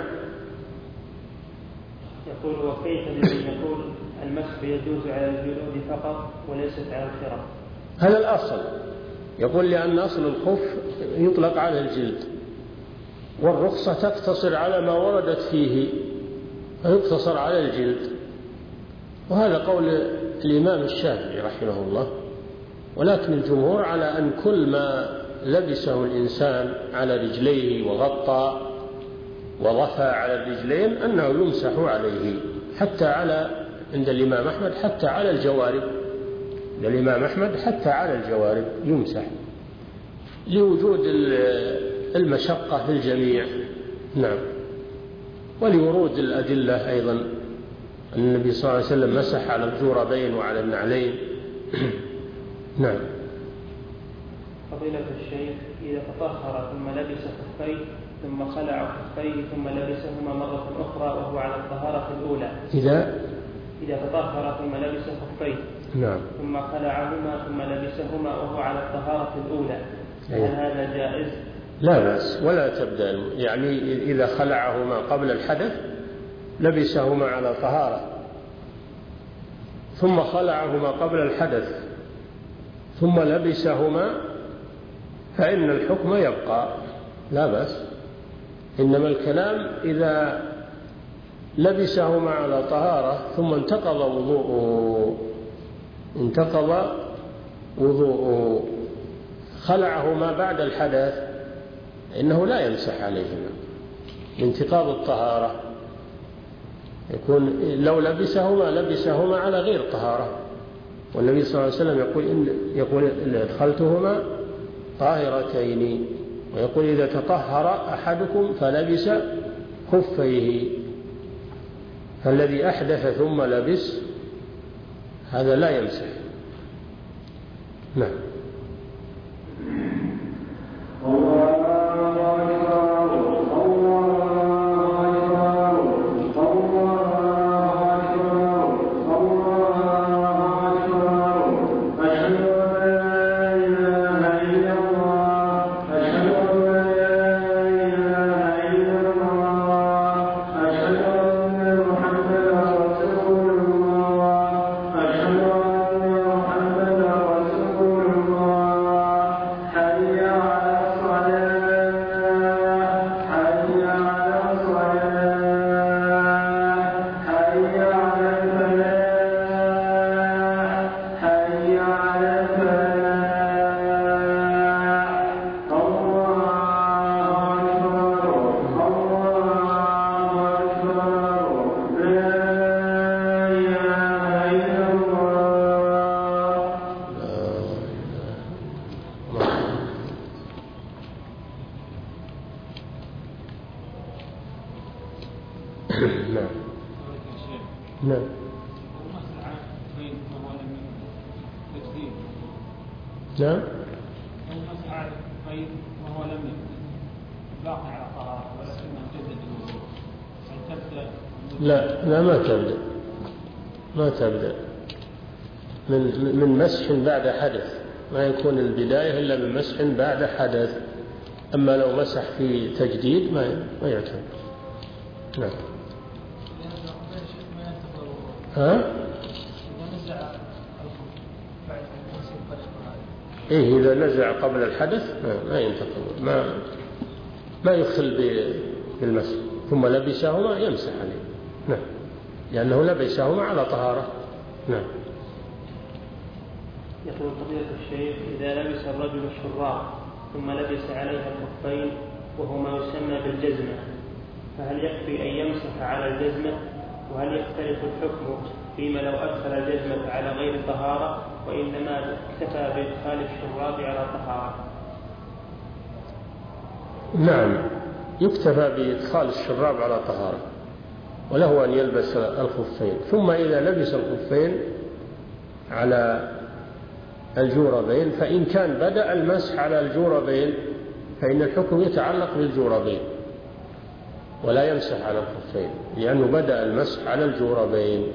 يقول: وكيف الذي يقول المسح يجوز على الجلود فقط وليست على الخرق؟ هذا الأصل، يقول لأن أصل الخف يطلق على الجلد، والرخصة تقتصر على ما وردت فيه فيقتصر على الجلد، وهذا قول الإمام الشافعي رحمه الله. ولكن الجمهور على أن كل ما لبسه الإنسان على رجليه وغطى وضفى على الرجلين أنه يمسح عليه، حتى على عند الإمام أحمد حتى على الجوارب، عند الإمام أحمد حتى على الجوارب يمسح لوجود المشقة للجميع. نعم. ولورود الأدلة أيضا أن النبي صلى الله عليه وسلم مسح على الجوربين وعلى النعلين. نعم. فضيلة الشيخ، إذا تطهر ثم لبس خفيه ثم خلع خفيه ثم لبسهما مرة أخرى وهو على الطهارة الأولى، إذا تطهر ثم لبس خفيه نعم ثم خلعهما ثم لبسهما وهو على الطهارة الأولى، هل هذا جائز؟ لا بأس ولا تبدأ، يعني إذا خلعهما قبل الحدث لبسهما على طهارة ثم خلعهما قبل الحدث ثم لبسهما فإن الحكم يبقى، لا بأس. إنما الكلام إذا لبسهما على طهارة ثم انتقض وضوءه خلعهما بعد الحدث إنه لا يمسح عليهما لانتقاض الطهارة، يكون لو لبسهما على غير طهارة، والنبي صلى الله عليه وسلم يقول إن أدخلتهما طاهرتين، ويقول إذا تطهر أحدكم فلبس خفيه، فالذي أحدث ثم لبس هذا لا يمسح. نعم. نعم. لا ما تبدأ من مسح بعد حدث، ما يكون البداية إلا من مسح بعد حدث، أما لو مسح في تجديد ما يعتبر. نعم. إذا نزع قبل الحدث ما ينتقل، ما يخل بالمسح، ثم لبسهما يمسح عليه. نعم، لأنه لبسهما على طهارة. نعم. يقول فضيلة الشيخ، إذا لبس الرجل الشراب ثم لبس عليها الخفين وهو ما يسمى بالجزمة، فهل يكفي أن يمسح على الجزمة؟ وهل يختلف الحكم فيما لو أدخل الجزمة على غير طهارة وإنما اكتفى بإدخال الشراب على طهارة؟ نعم، يكتفى بإدخال الشراب على طهارة، وله أن يلبس الخفين، ثم إذا لبس الخفين على الجوربين فإن كان بدأ المسح على الجوربين فإن الحكم يتعلق بالجوربين ولا يمسح على الخفين، لأنه بدأ المسح على الجوربين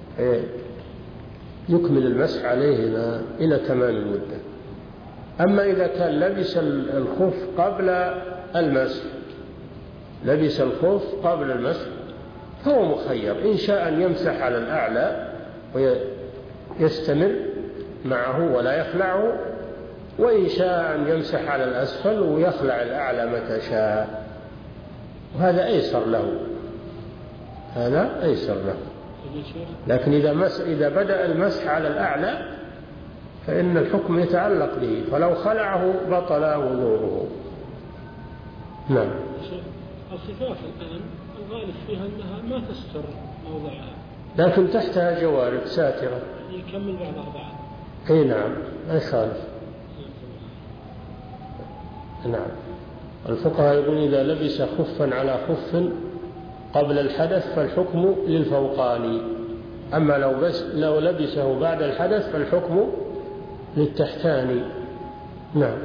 يكمل المسح عليهما إلى تمام المدة. أما إذا كان لبس الخف قبل المسح، لبس الخف قبل المسح فهو مخير، إن شاء أن يمسح على الأعلى ويستمر معه ولا يخلعه، وإن شاء أن يمسح على الأسفل ويخلع الأعلى متى شاء، وهذا أيسر له، هذا أيسر له. لكن إذا بدأ المسح على الأعلى فإن الحكم يتعلق به، فلو خلعه بطل وضوءه. نعم. الخفاف الآن الغالب فيها أنها ما تستر موضعها، لكن تحتها جوارب ساترة. يكمل بعد 4. اي نعم ما يخالف. نعم. الفقهاء يقول إذا لبس خفا على خف قبل الحدث فالحكم للفوقاني، أما لو لبسه بعد الحدث فالحكم للتحتاني. نعم.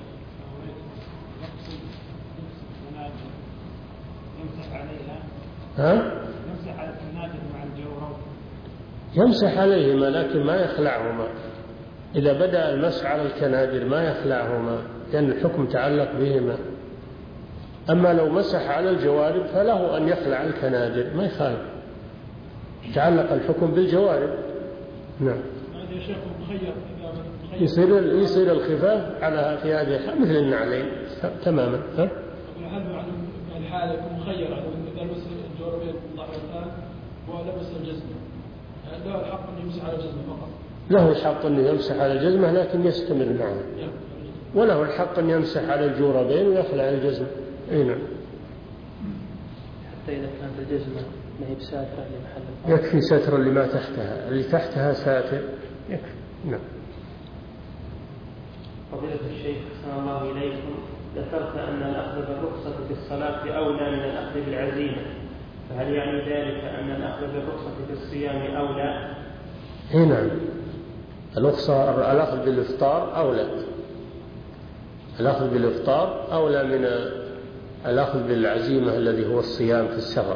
يمسح عليهما لكن ما يخلعهما. إذا بدأ المسح على الكنادر ما يخلعهما لأن الحكم تعلق بهما. أما لو مسح على الجوارب فله أن يخلع الكنادر ما يخالف، تعلق الحكم بالجوارب. نعم. يصير الخفاف على في هذه الحالة مثل النعلين تماما. هل الحالة يكون مخير إذا لبس الجوربين ضعفان ولبس الجزمة له الحق أن يمسح على الجزمة فقط؟ له الحق أن يمسح على الجزمة لكن يستمر معه، وله الحق أن يمسح على الجوربين ويخلع الجزمة. أي نعم. حتى إذا كانت الجزمة ما هي بساترة لمحل يكفي ستر اللي ما تحتها، اللي تحتها ساتر يكفي. نعم. فضيلة الشيخ أحسن الله إليكم، ذكرت أن الأخذ بالرخصة في الصلاة أولى من الأخذ بالعزيمة، فهل يعني ذلك أن الأخذ بالرخصة في الصيام أولى؟ نعم. الأخذ بالإفطار أولى. الأخذ بالإفطار أولى من الأخذ بالعزيمة الذي هو الصيام في السفر.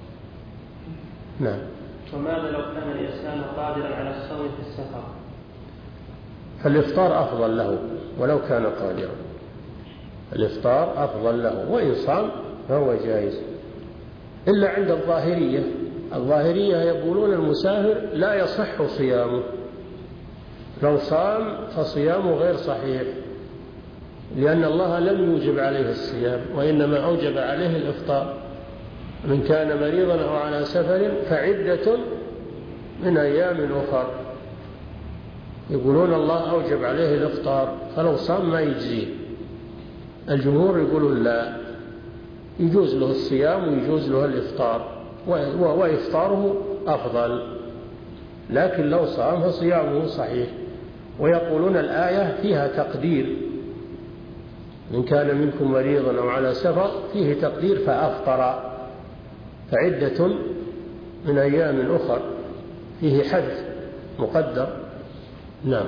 نعم. وماذا لو كان الإنسان قادرا على الصوم في السفر؟ فالإفطار أفضل له ولو كان قادرا. الإفطار أفضل له، وإن صام فهو جائز، إلا عند الظاهرية. الظاهرية يقولون المسافر لا يصح صيامه، لو صام فصيامه غير صحيح، لأن الله لم يوجب عليه الصيام وإنما أوجب عليه الإفطار. من كان مريضا أو على سفر فعدة من أيام أخر. يقولون الله أوجب عليه الإفطار، فلو صام ما يجزيه. الجمهور يقولون لا، يجوز له الصيام ويجوز له الإفطار، وإفطاره أفضل، لكن لو صام فصيامه صحيح. ويقولون الآية فيها تقدير، من كان منكم مريضا أو على سفر فيه تقدير فأفطر، فعدة من أيام أخر، فيه حدث مقدر. نعم.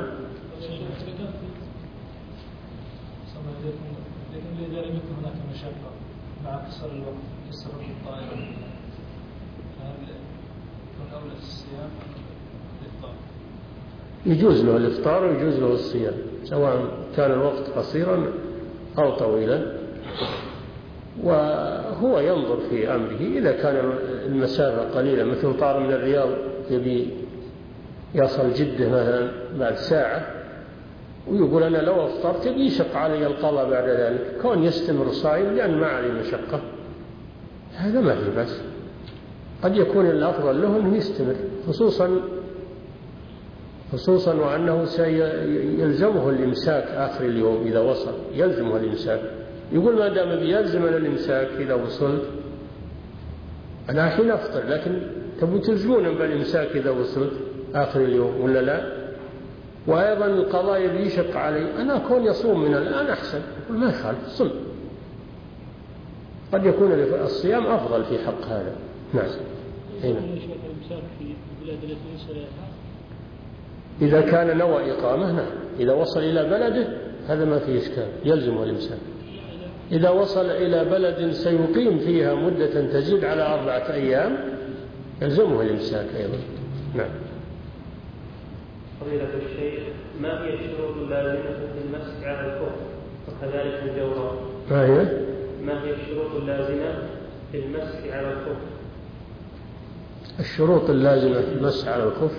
لكن إذا لم يكن هناك مشقة مع قصر الوقت في السفر بالطائرة، فهل يكون أولى الصيام الإفطار؟ يجوز له الإفطار ويجوز له الصيام، سواء كان الوقت قصيرا أو طويلا، وهو ينظر في أمره. إذا كان المسافة قليلة، مثل طار من الرياض يبي يصل جدة مثلا بعد ساعة، ويقول أنا لو أفطرت يشق علي القضاء بعد ذلك، كون يستمر صائم لأن ما عليه مشقة، هذا ما فيه بس. قد يكون الأفضل له أنه يستمر، خصوصا وأنه سيلزمه الإمساك آخر اليوم إذا وصل، يلزمه الإمساك. يقول ما دام بيلزمنا الإمساك إذا وصلت، أنا حين أفطر لكن تبوا تلزمون بالإمساك إذا وصلت آخر اليوم ولا لا؟ وأيضا القضاء يبي يشق علي، أنا أكون يصوم من الآن أحسن. يقول ما يخالف صم، قد يكون الصيام أفضل في حق هذا. نعم. إذا كان نوى إقامة، نعم. إذا وصل إلى بلده هذا ما فيه إشكال، يلزمه الإمساك. إذا وصل إلى بلد سيقيم فيها مدة تزيد على 4 أيام يلزمه الإمساك أيضا. نعم. فضيلة الشيخ، ما هي الشروط اللازمة في المسح على الكف وكذلك الجورب؟ ما هي الشروط اللازمة في المسح على الكف؟ الشروط اللازمة في المسح على الكف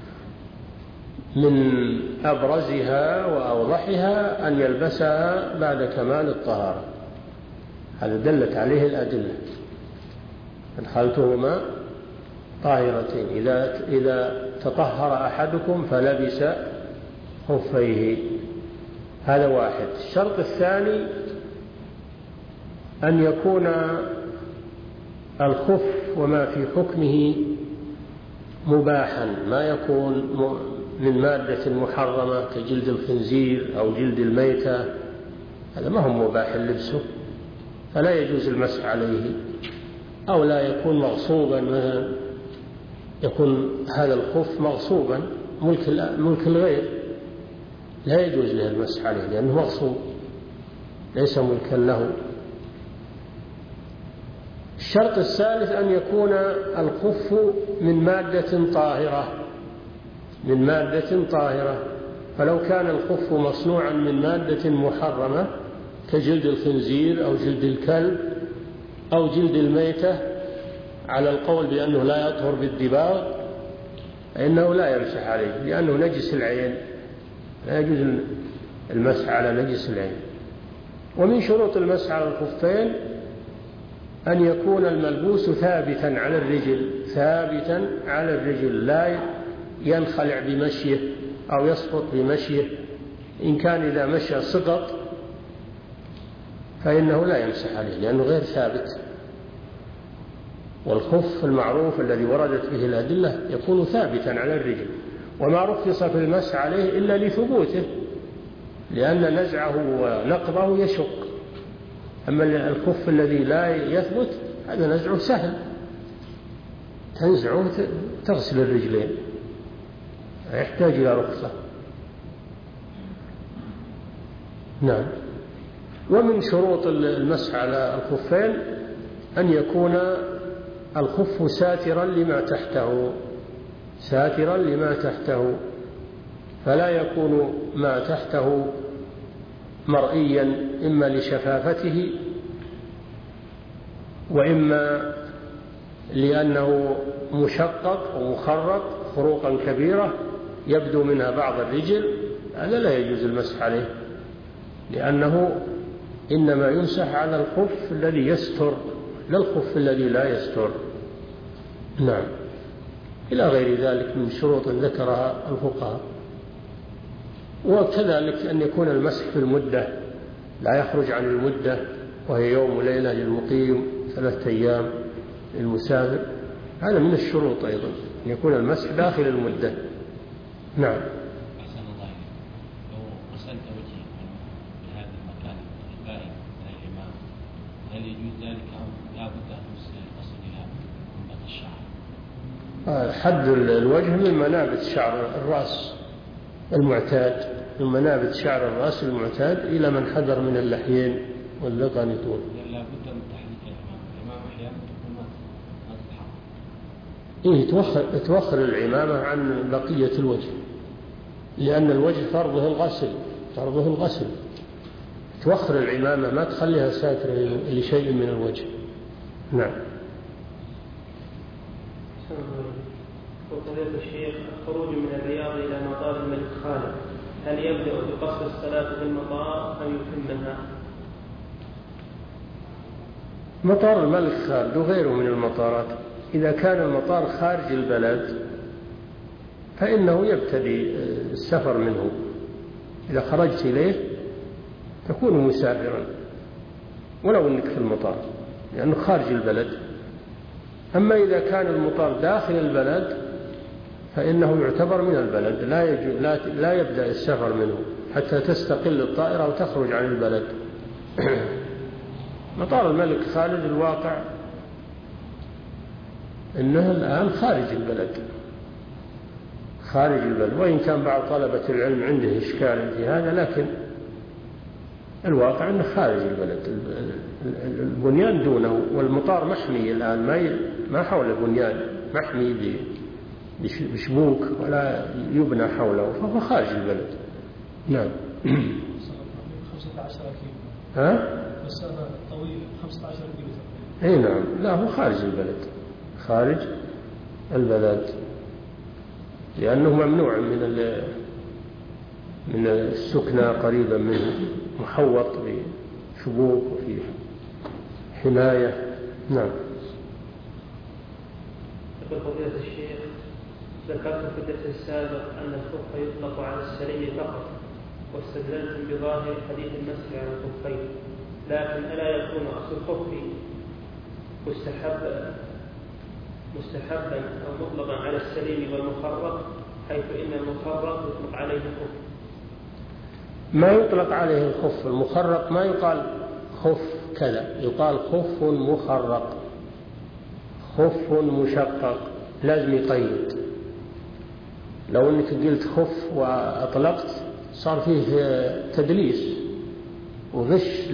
من أبرزها وأوضحها أن يلبسها بعد كمال الطهارة، هذا دلت عليه الأدلة، أن حالتهما طاهرتين. إذا تطهر أحدكم فلبس خفيه، هذا واحد. الشرط الثاني أن يكون الخف وما في حكمه مباحا ما يكون من مادة محرمة كجلد الخنزير أو جلد الميتة، هذا ما هو مباح لبسه فلا يجوز المسح عليه. أو لا يكون مغصوبا، مثلا يكون هذا الخف مغصوبا ملك الغير، لا يجوز له المسح عليه لأنه مغصوب ليس ملكا له. الشرط الثالث أن يكون الخف من مادة طاهرة، فلو كان الخف مصنوعا من مادة محرمة كجلد الخنزير أو جلد الكلب أو جلد الميتة على القول بأنه لا يطهر بالدباغ فإنه لا يمسح عليه لأنه نجس العين، لا يجوز المسح على نجس العين. ومن شروط المسح على الخفين أن يكون الملبوس ثابتا على الرجل لا ينخلع بمشيه أو يسقط بمشيه. إن كان إذا مشى سقط فإنه لا يمسح عليه لأنه غير ثابت. والخف المعروف الذي وردت به الأدلة يكون ثابتا على الرجل، وما رخص في المسح عليه إلا لثبوته، لأن نزعه ونقضه يشق. أما الخف الذي لا يثبت هذا نزعه سهل، تنزعه تغسل الرجلين، يحتاج إلى رخصة. نعم. ومن شروط المسح على الخفين أن يكون الخف ساترا لما تحته، فلا يكون ما تحته مرئيا إما لشفافته وإما لأنه مشقق ومخرق خروقا كبيرة يبدو منها بعض الرجل، هذا لا يجوز المسح عليه لأنه إنما يمسح على الخف الذي يستر لا الخف الذي لا يستر. نعم. إلى غير ذلك من شروط ذكرها الفقهاء. وكذلك أن يكون المسح في المدة، لا يخرج عن المدة وهي يوم وليلة للمقيم 3 أيام للمسافر، هذا من الشروط أيضا أن يكون المسح داخل المدة. نعم. أحسن الله لو غسلت وجهي في هذا المكان البائن من الإمام هل يجوز ذلك أم لا بد أن أصل إلى منبت الشعر؟ حد الوجه من منابت شعر الرأس المعتاد، من منابت شعر الرأس المعتاد إلى من حذر من اللحيين واللقن طول. لا بد من تحريك الإمام أحيانا تكون ما تتحرك. توخر العمامة عن بقية الوجه لأن الوجه فرضه الغسل. توخر العمامة ما تخليها ساترة لشيء من الوجه. نعم. وفضيلة الشيخ الخروج من الرياض إلى مطار الملك خالد هل يبدأ بقصر الصلاة في المطار أم يتمها؟ مطار الملك خالد وغيره من المطارات إذا كان المطار خارج البلد فإنه يبتدي السفر منه. إذا خرجت إليه تكون مسافرا ولو أنك في المطار لأنه خارج البلد. أما إذا كان المطار داخل البلد فإنه يعتبر من البلد، لا يبدأ السفر منه حتى تستقل الطائرة وتخرج عن البلد. مطار الملك خالد الواقع إنه الآن خارج البلد، وإن كان بعض طلبة العلم عنده إشكال في هذا، لكن الواقع أنه خارج البلد، البنيان دونه، والمطار محمي الآن ما حول البنيان، محمي بشبوك ولا يبنى حوله، فهو خارج البلد. نعم. 15 كيلو. ها؟ مسافة طويلة 15 كيلو. اي نعم. لا هو خارج البلد لأنه ممنوع من السكنى قريبا منه، محوط بشبوك وفي حماية. نعم. يقول فضيلة الشيخ ذكرت في الدرس السابق أن الخف يطلق على السري فقط واستدللتم بظاهر حديث المسح على الخفين، لكن ألا يكون أصل الخف مستحب مستحبا أو مطلقا على السليم والمخرق، حيث إن المخرق يطلق عليه الخف؟ ما يطلق عليه الخف، المخرق ما يقال خف كذا، يقال خف مخرق، خف مشقق، لازم يقيد. لو أنك قلت خف وأطلقت صار فيه تدليس وغش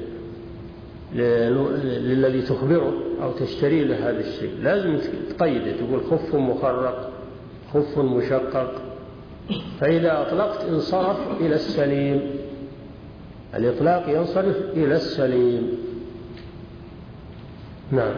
للذي تخبره أو تشتري له هذا الشيء، لازم تقيده، تقول خف مخرق، خف مشقق. فإذا أطلقت انصرف إلى السليم، الإطلاق ينصرف إلى السليم. نعم.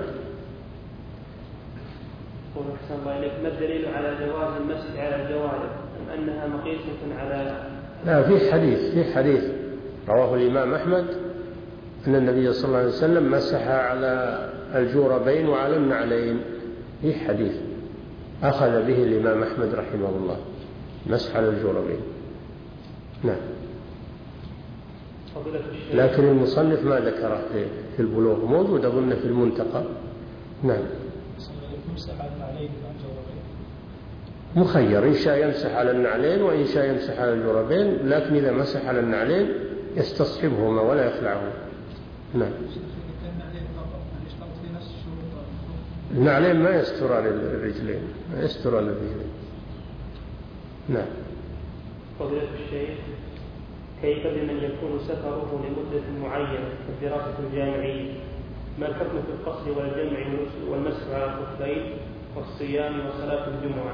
أحسن الله إليك، ما الدليل على جواز المسح على الجوارح أم أنها مقيسة على؟ لا، في حديث رواه الإمام أحمد أن النبي صلى الله عليه وسلم مسح على الجوربين وعلى النعلين، في حديث أخذ به الإمام أحمد رحمه الله، مسح على الجوربين. نعم. لكن المصنف ما ذكره في البلوغ، موجود أظن في المنتقى. نعم. مخير، إن شاء يمسح على النعلين وإن شاء يمسح على الجوربين، لكن إذا مسح على النعلين يستصحبهما ولا يخلعهما. نعم. النعلين ما يستران الرجلين، ما يستران الرجلين. نعم. فضيلة الشيخ، كيف بمن يكون سفره لمدة معينة كالدراسة الجامعية؟ ما الحكم في القصر والجمع والمسح على الخفين والصيام وصلاة الجمعة؟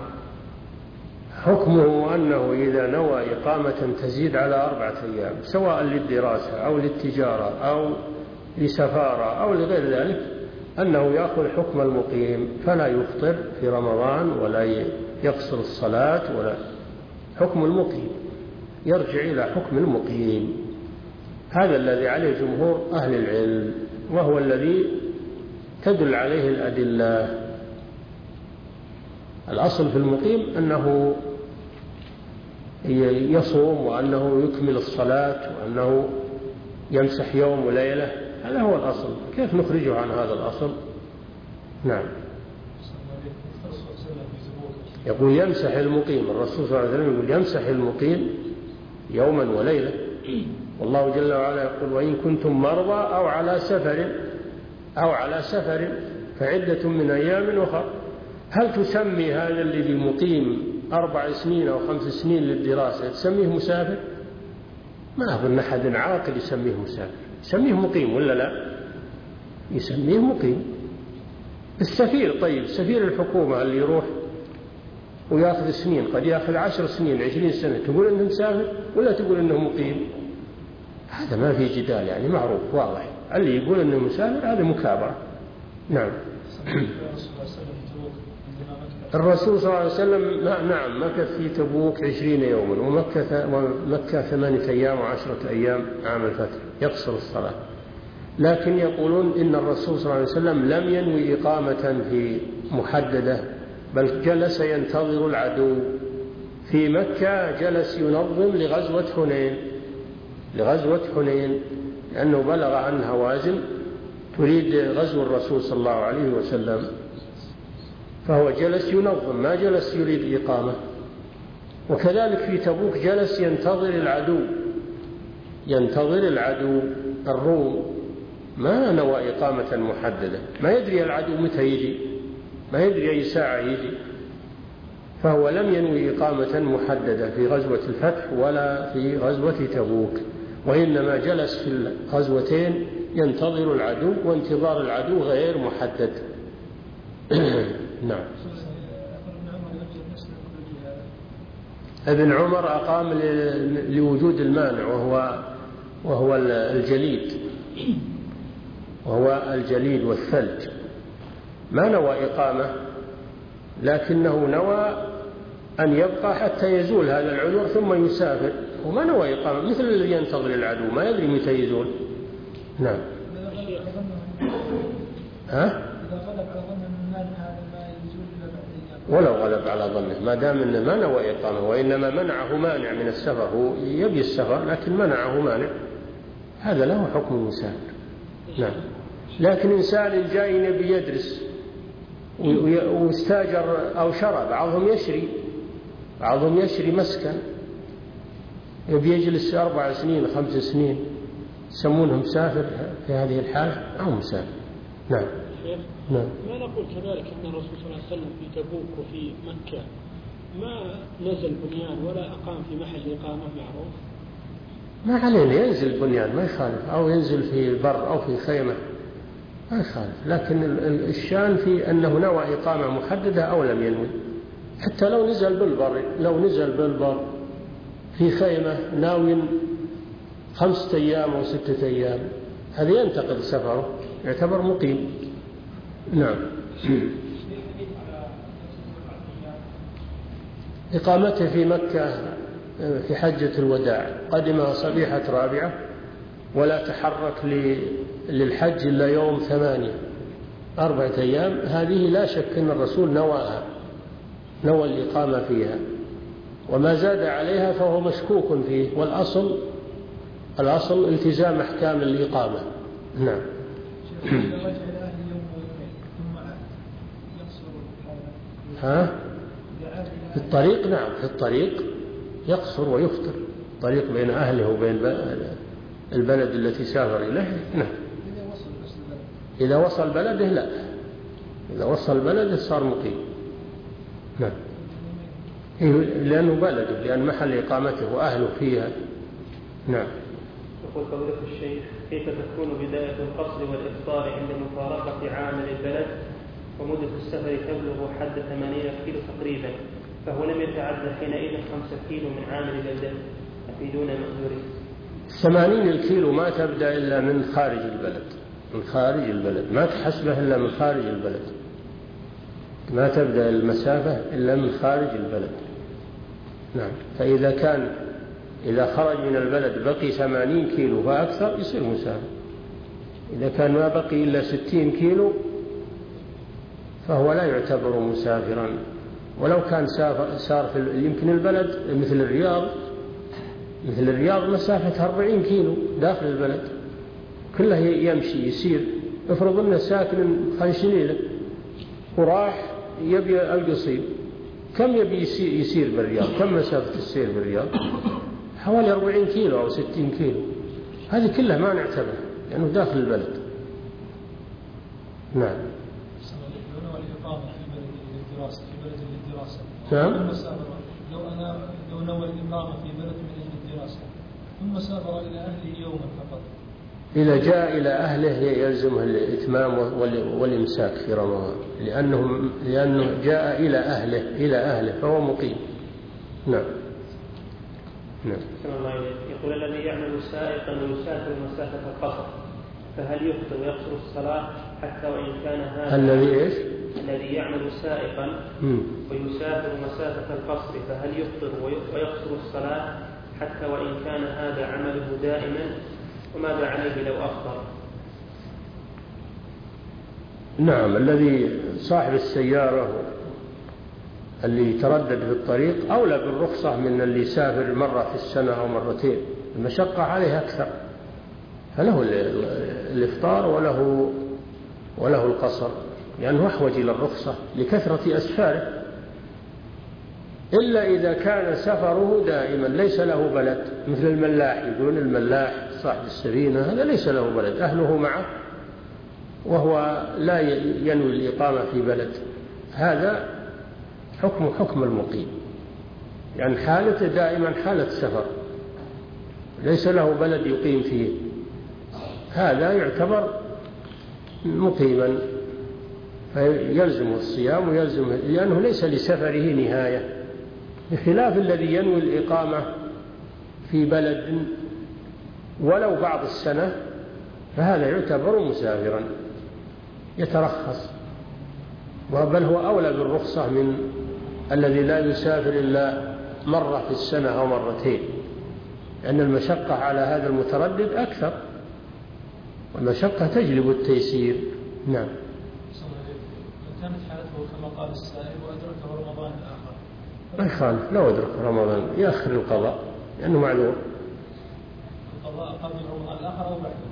حكمه أنه إذا نوى إقامة تزيد على 4 أيام، سواء للدراسة أو للتجارة أو لسفارة أو لغير ذلك، أنه يأخذ حكم المقيم، فلا يفطر في رمضان ولا يقصر الصلاة، ولا حكم المقيم، يرجع إلى حكم المقيم. هذا الذي عليه جمهور أهل العلم، وهو الذي تدل عليه الأدلة. الأصل في المقيم أنه يصوم وأنه يكمل الصلاة وأنه يمسح يوم وليلة، هذا هو الأصل. كيف نخرجه عن هذا الأصل؟ نعم. يقول يمسح المقيم، الرسول صلى الله عليه وسلم يقول يمسح المقيم يوما وليلة، والله جل وعلا يقول وإن كنتم مرضى أو على سفر فعدة من أيام أخرى. هل تسمي هذا الذي مقيم 4 سنين أو 5 سنين للدراسة تسميه مسافر؟ ما أظن أحد عاقل يسميه مسافر، يسميه مقيم ولا لا؟ يسميه مقيم. السفير، طيب سفير الحكومة اللي يروح ويأخذ سنين، قد يأخذ 10 سنين 20 سنة، تقول إنه مسافر ولا تقول إنه مقيم؟ هذا ما في جدال، يعني معروف واضح. اللي يقول إنه مسافر هذا مكابرة. نعم. الرسول صلى الله عليه وسلم نعم مكث في تبوك 20 يوما، ومكة 8 أيام و10 أيام عام الفتح، يقصر الصلاة. لكن يقولون إن الرسول صلى الله عليه وسلم لم ينوي إقامة في محددة، بل جلس ينتظر العدو. في مكة جلس ينظم لغزوة حنين، لأنه بلغ عن هوازن تريد غزو الرسول صلى الله عليه وسلم، فهو جلس ينظم، ما جلس يريد إقامة. وكذلك في تبوك جلس ينتظر العدو الروم، ما نوى إقامة محددة، ما يدري العدو متى يجي، ما يدري أي ساعة يجي، فهو لم ينوي إقامة محددة في غزوة الفتح ولا في غزوة تبوك، وإنما جلس في الغزوتين ينتظر العدو، وانتظار العدو غير محدد. نعم. ابن عمر أقام لوجود المانع وهو الجليد والثلج، ما نوى إقامة، لكنه نوى أن يبقى حتى يزول هذا العذر ثم يسافر، وما نوى إقامة، مثل الذي ينتظر العدو ما يدري متى يزول. نعم. ولو غلب على ظنه، ما دام أنه ما نوى إقامة، وإنما منعه مانع من السفر، هو يبي السفر لكن منعه مانع، هذا له حكم المسافر. نعم. لكن إنسان جاي يبي يدرس واستاجر أو شرى. بعضهم يشري مسكن يبي يجلس 4 سنين 5 سنين، يسمونه مسافر في هذه الحالة أو مسافر. نعم. نعم. ما نقول كذلك أن الرسول صلى الله عليه وسلم في تبوك وفي مكة ما نزل بنيان ولا أقام في محل إقامة معروف؟ ما علينا، ينزل بنيان ما يخالف، أو ينزل في بر أو في خيمة ما يخالف، لكن الشان في أنه نوى إقامة محددة أو لم ينوي. حتى لو نزل بالبر في خيمة ناوي 5 أيام أو 6 أيام، هذا ينتقد سفره، يعتبر مقيم. نعم. إقامته في مكة في حجة الوداع، قدم صبيحة 4 ولا تحرك للحج إلا يوم 8، 4 أيام. هذه لا شك أن الرسول نوى الإقامة فيها، وما زاد عليها فهو مشكوك فيه، والأصل التزام أحكام الإقامة. نعم. في الطريق، نعم في الطريق يقصر ويفطر، الطريق بين أهله وبين البلد التي سافر إليه. نعم. إذا وصل بلده لا، إذا وصل بلده صار مقيم. نعم. لأنه بلده، لأن محل إقامته وأهله فيها. نعم. يقول فضيلة الشيخ: كيف تكون بداية القصر والإفطار عند مفارقة عامل البلد ومدة السفر تبلغ حد 80 كيلو تقريبا، فهو لم يتعدى حينئذ 5 كيلو من عامل البلد؟ أفيدون مأجورين. 80 الكيلو ما تبدأ إلا من خارج البلد، من خارج البلد، ما تحسبه إلا من خارج البلد، ما تبدأ المسافة إلا من خارج البلد. نعم. إذا خرج من البلد بقي 80 كيلو فأكثر يصير مسافر. إذا كان ما بقي إلا 60 كيلو فهو لا يعتبر مسافرا. ولو كان صار يمكن البلد مثل الرياض مسافة 40 كيلو داخل البلد، كله يمشي يسير. افرض أنه ساكن خنشنيلة وراح يبي القصير، كم يبي يسير بالرياض؟ كم مسافة السير بالرياض؟ حوالي 40 كيلو أو 60 كيلو. هذه كلها ما نعتبر لأنه داخل البلد. نعم. نعم. لو نوى الإقامة في بلد من أجل الدراسة ثم سافر إلى أهله يوما فقط، إذا جاء إلى أهله يلزمه الإتمام والإمساك في رمضان، لأنه جاء إلى أهله فهو مقيم. نعم. نعم. يقول: الذي يعمل سائقا ويسافر مسافة القصر فهل يفطر ويقصر الصلاة حتى وإن كان هذا؟ الذي يعمل سائقا ويسافر مسافة القصر فهل يفطر ويقصر الصلاة حتى وإن كان هذا عمله دائما؟ وماذا عليه لو أفطر؟ نعم. الذي صاحب السيارة اللي يتردد في الطريق أولى بالرخصة من اللي يسافر مرة في السنة أو مرتين، المشقة عليه أكثر، فله الإفطار وله القصر، لأنه أحوج إلى الرخصة لكثرة أسفاره. إلا إذا كان سفره دائما ليس له بلد، مثل الملاح، يقولون الملاح صاحب السفينة هذا ليس له بلد، أهله معه وهو لا ينوي الإقامة في بلد، هذا حكم المقيم، يعني حالته دائما حالة سفر ليس له بلد يقيم فيه، هذا يعتبر مقيما فيلزم الصيام ويلزم، لأنه ليس لسفره نهاية، بخلاف الذي ينوي الإقامة في بلد ولو بعض السنة فهذا يعتبر مسافرا يترخص، بل هو أولى بالرخصة من الذي لا يسافر إلا مرة في السنة أو مرتين، لأن المشقة على هذا المتردد أكثر، والمشقة تجلب التيسير. نعم. كانت حالته كما قال السائل وأدركه رمضان الآخر ما يخالف، لو أدرك رمضان يأخر القضاء لأنه معذور. القضاء قبل رمضان الآخر أو بعده؟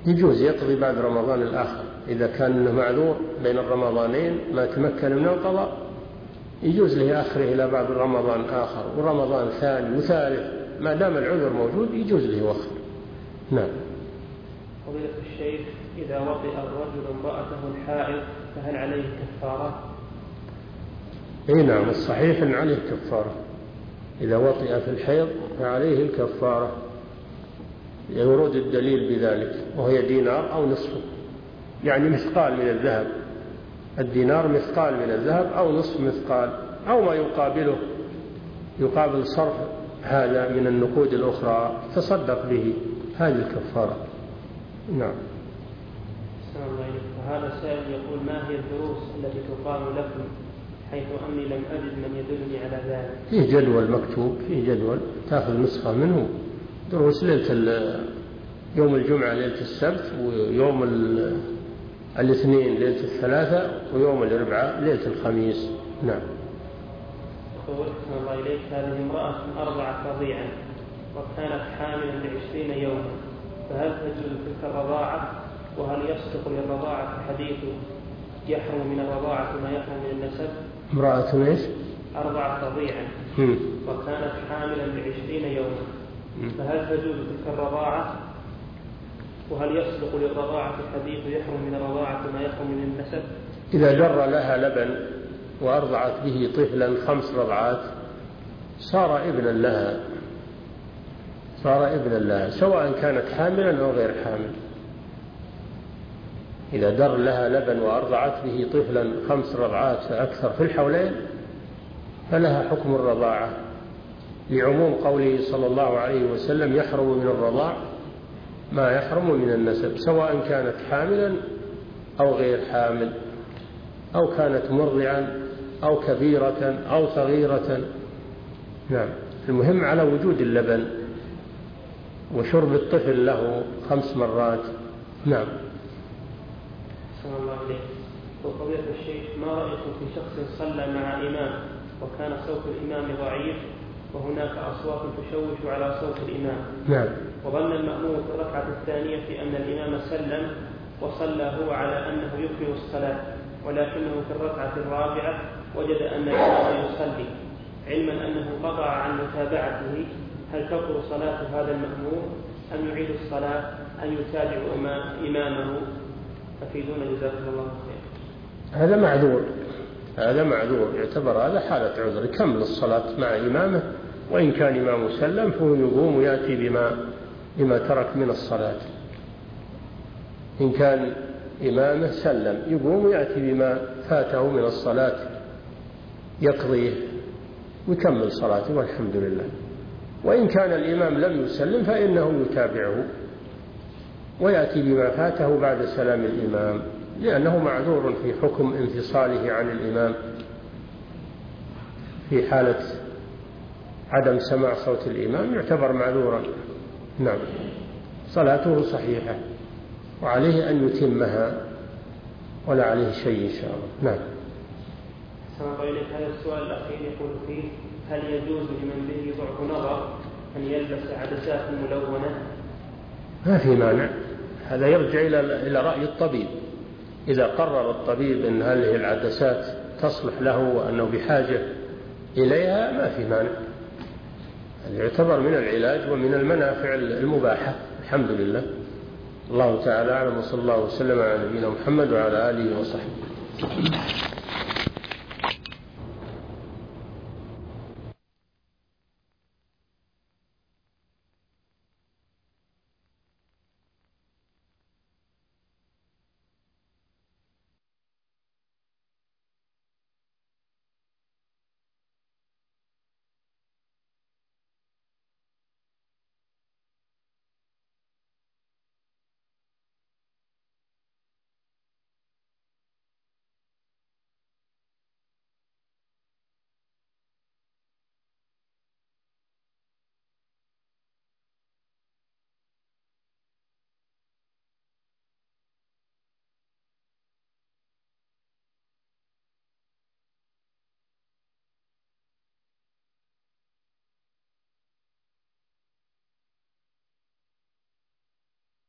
يجوز يقضي بعد رمضان الآخر إذا كان معذور بين الرمضانين ما تمكن من القضاء، يجوز له آخره إلى بعد رمضان آخر ورمضان ثاني وثالث، ما دام العذر موجود يجوز له وخر. نعم. فضيلة الشيخ، إذا وطئ الرجل امرأته الحائض فهل عليه كفارة؟ اي نعم، الصحيح أن عليه كفارة. إذا وطئ في الحيض فعليه الكفارة، يورد الدليل بذلك، وهي دينار أو نصفه، يعني مثقال من الذهب. الدينار مثقال من الذهب أو نصف مثقال أو ما يقابله، يقابل صرف هذا من النقود الأخرى تصدق به، هذه الكفارة. نعم. وهذا سائل يقول: ما هي الدروس التي تقام لكم حيث أني لم أجد من يدلني على ذلك؟ فيه جدول مكتوب، فيه جدول تأخذ نسخة منه، دروس ليلة يوم الجمعة ليلة السبت، ويوم الاثنين ليلة الثلاثاء، ويوم الأربعاء ليلة الخميس. نعم. الله إليك، هذه امرأة أرضعت رضيعا وكانت حاملا ل20 يوما، فهل تجوز تلك الرضاعة؟ وهل يصدق للرضاعة حديث يحرم من الرضاعة ما يحرم من النسب؟ امرأة ايش؟ أرضعت رضيعا وكانت حاملا ل20 يوما، فهل تجوز تلك الرضاعة؟ وهل يصدق للرضاعة حديث يحرم من الرضاعة ما يحرم من النسب؟ إذا جر لها لبن وأرضعت به طفلا 5 رضعات صار ابنا لها، صار ابنا لها سواء كانت حاملا أو غير حامل. إذا در لها لبن وأرضعت به طفلا 5 رضعات فأكثر في الحولين فلها حكم الرضاعة، لعموم قوله صلى الله عليه وسلم: يحرم من الرضاع ما يحرم من النسب، سواء كانت حاملا أو غير حامل، أو كانت مرضعا أو كبيرة أو صغيرة. نعم. المهم على وجود اللبن وشرب الطفل له 5 مرات. نعم. صلى الله عليه. وقضية الشيخ، ما رأيكم في شخص صلى مع إمام وكان صوت الإمام ضعيف وهناك أصوات تشوش على صوت الإمام؟ نعم. وظن المأموم في الركعة الثانية أن الإمام سلم وصلى هو على أنه يكمل الصلاة، ولكنه في الركعة الرابعة وجد أن الإمام يصلي، علما أنه قطع عن متابعته، هل تبطل صلاة هذا المأموم أم يعيد الصلاة أم يتابع إمامه؟ أفيدونا جزاكم الله خير. هذا معذور، هذا معذور، يعتبر هذا حالة عذر، يكمل الصلاة مع إمامه، وإن كان إمامه سلم فهو يقوم ويأتي بما ترك من الصلاة. إن كان إمامه سلم يقوم ويأتي بما فاته من الصلاة يقضيه ويكمل صلاته والحمد لله. وإن كان الإمام لم يسلم فإنه يتابعه ويأتي بما فاته بعد سلام الإمام، لأنه معذور في حكم انفصاله عن الإمام في حالة عدم سماع صوت الإمام، يعتبر معذورا. نعم. صلاته صحيحة وعليه أن يتمها ولا عليه شيء إن شاء الله. نعم. هذا السؤال الأخير يقول فيه: هل يجوز لمن به ضعف نظر أن يلبس عدسات ملونة؟ ما في مانع، هذا يرجع إلى رأي الطبيب. إذا قرر الطبيب أن هذه العدسات تصلح له وأنه بحاجة إليها ما في مانع، هذا يعتبر من العلاج ومن المنافع المباحة. الحمد لله. الله تعالى أعلم، وصلى الله وسلم على نبينا محمد وعلى آله وصحبه.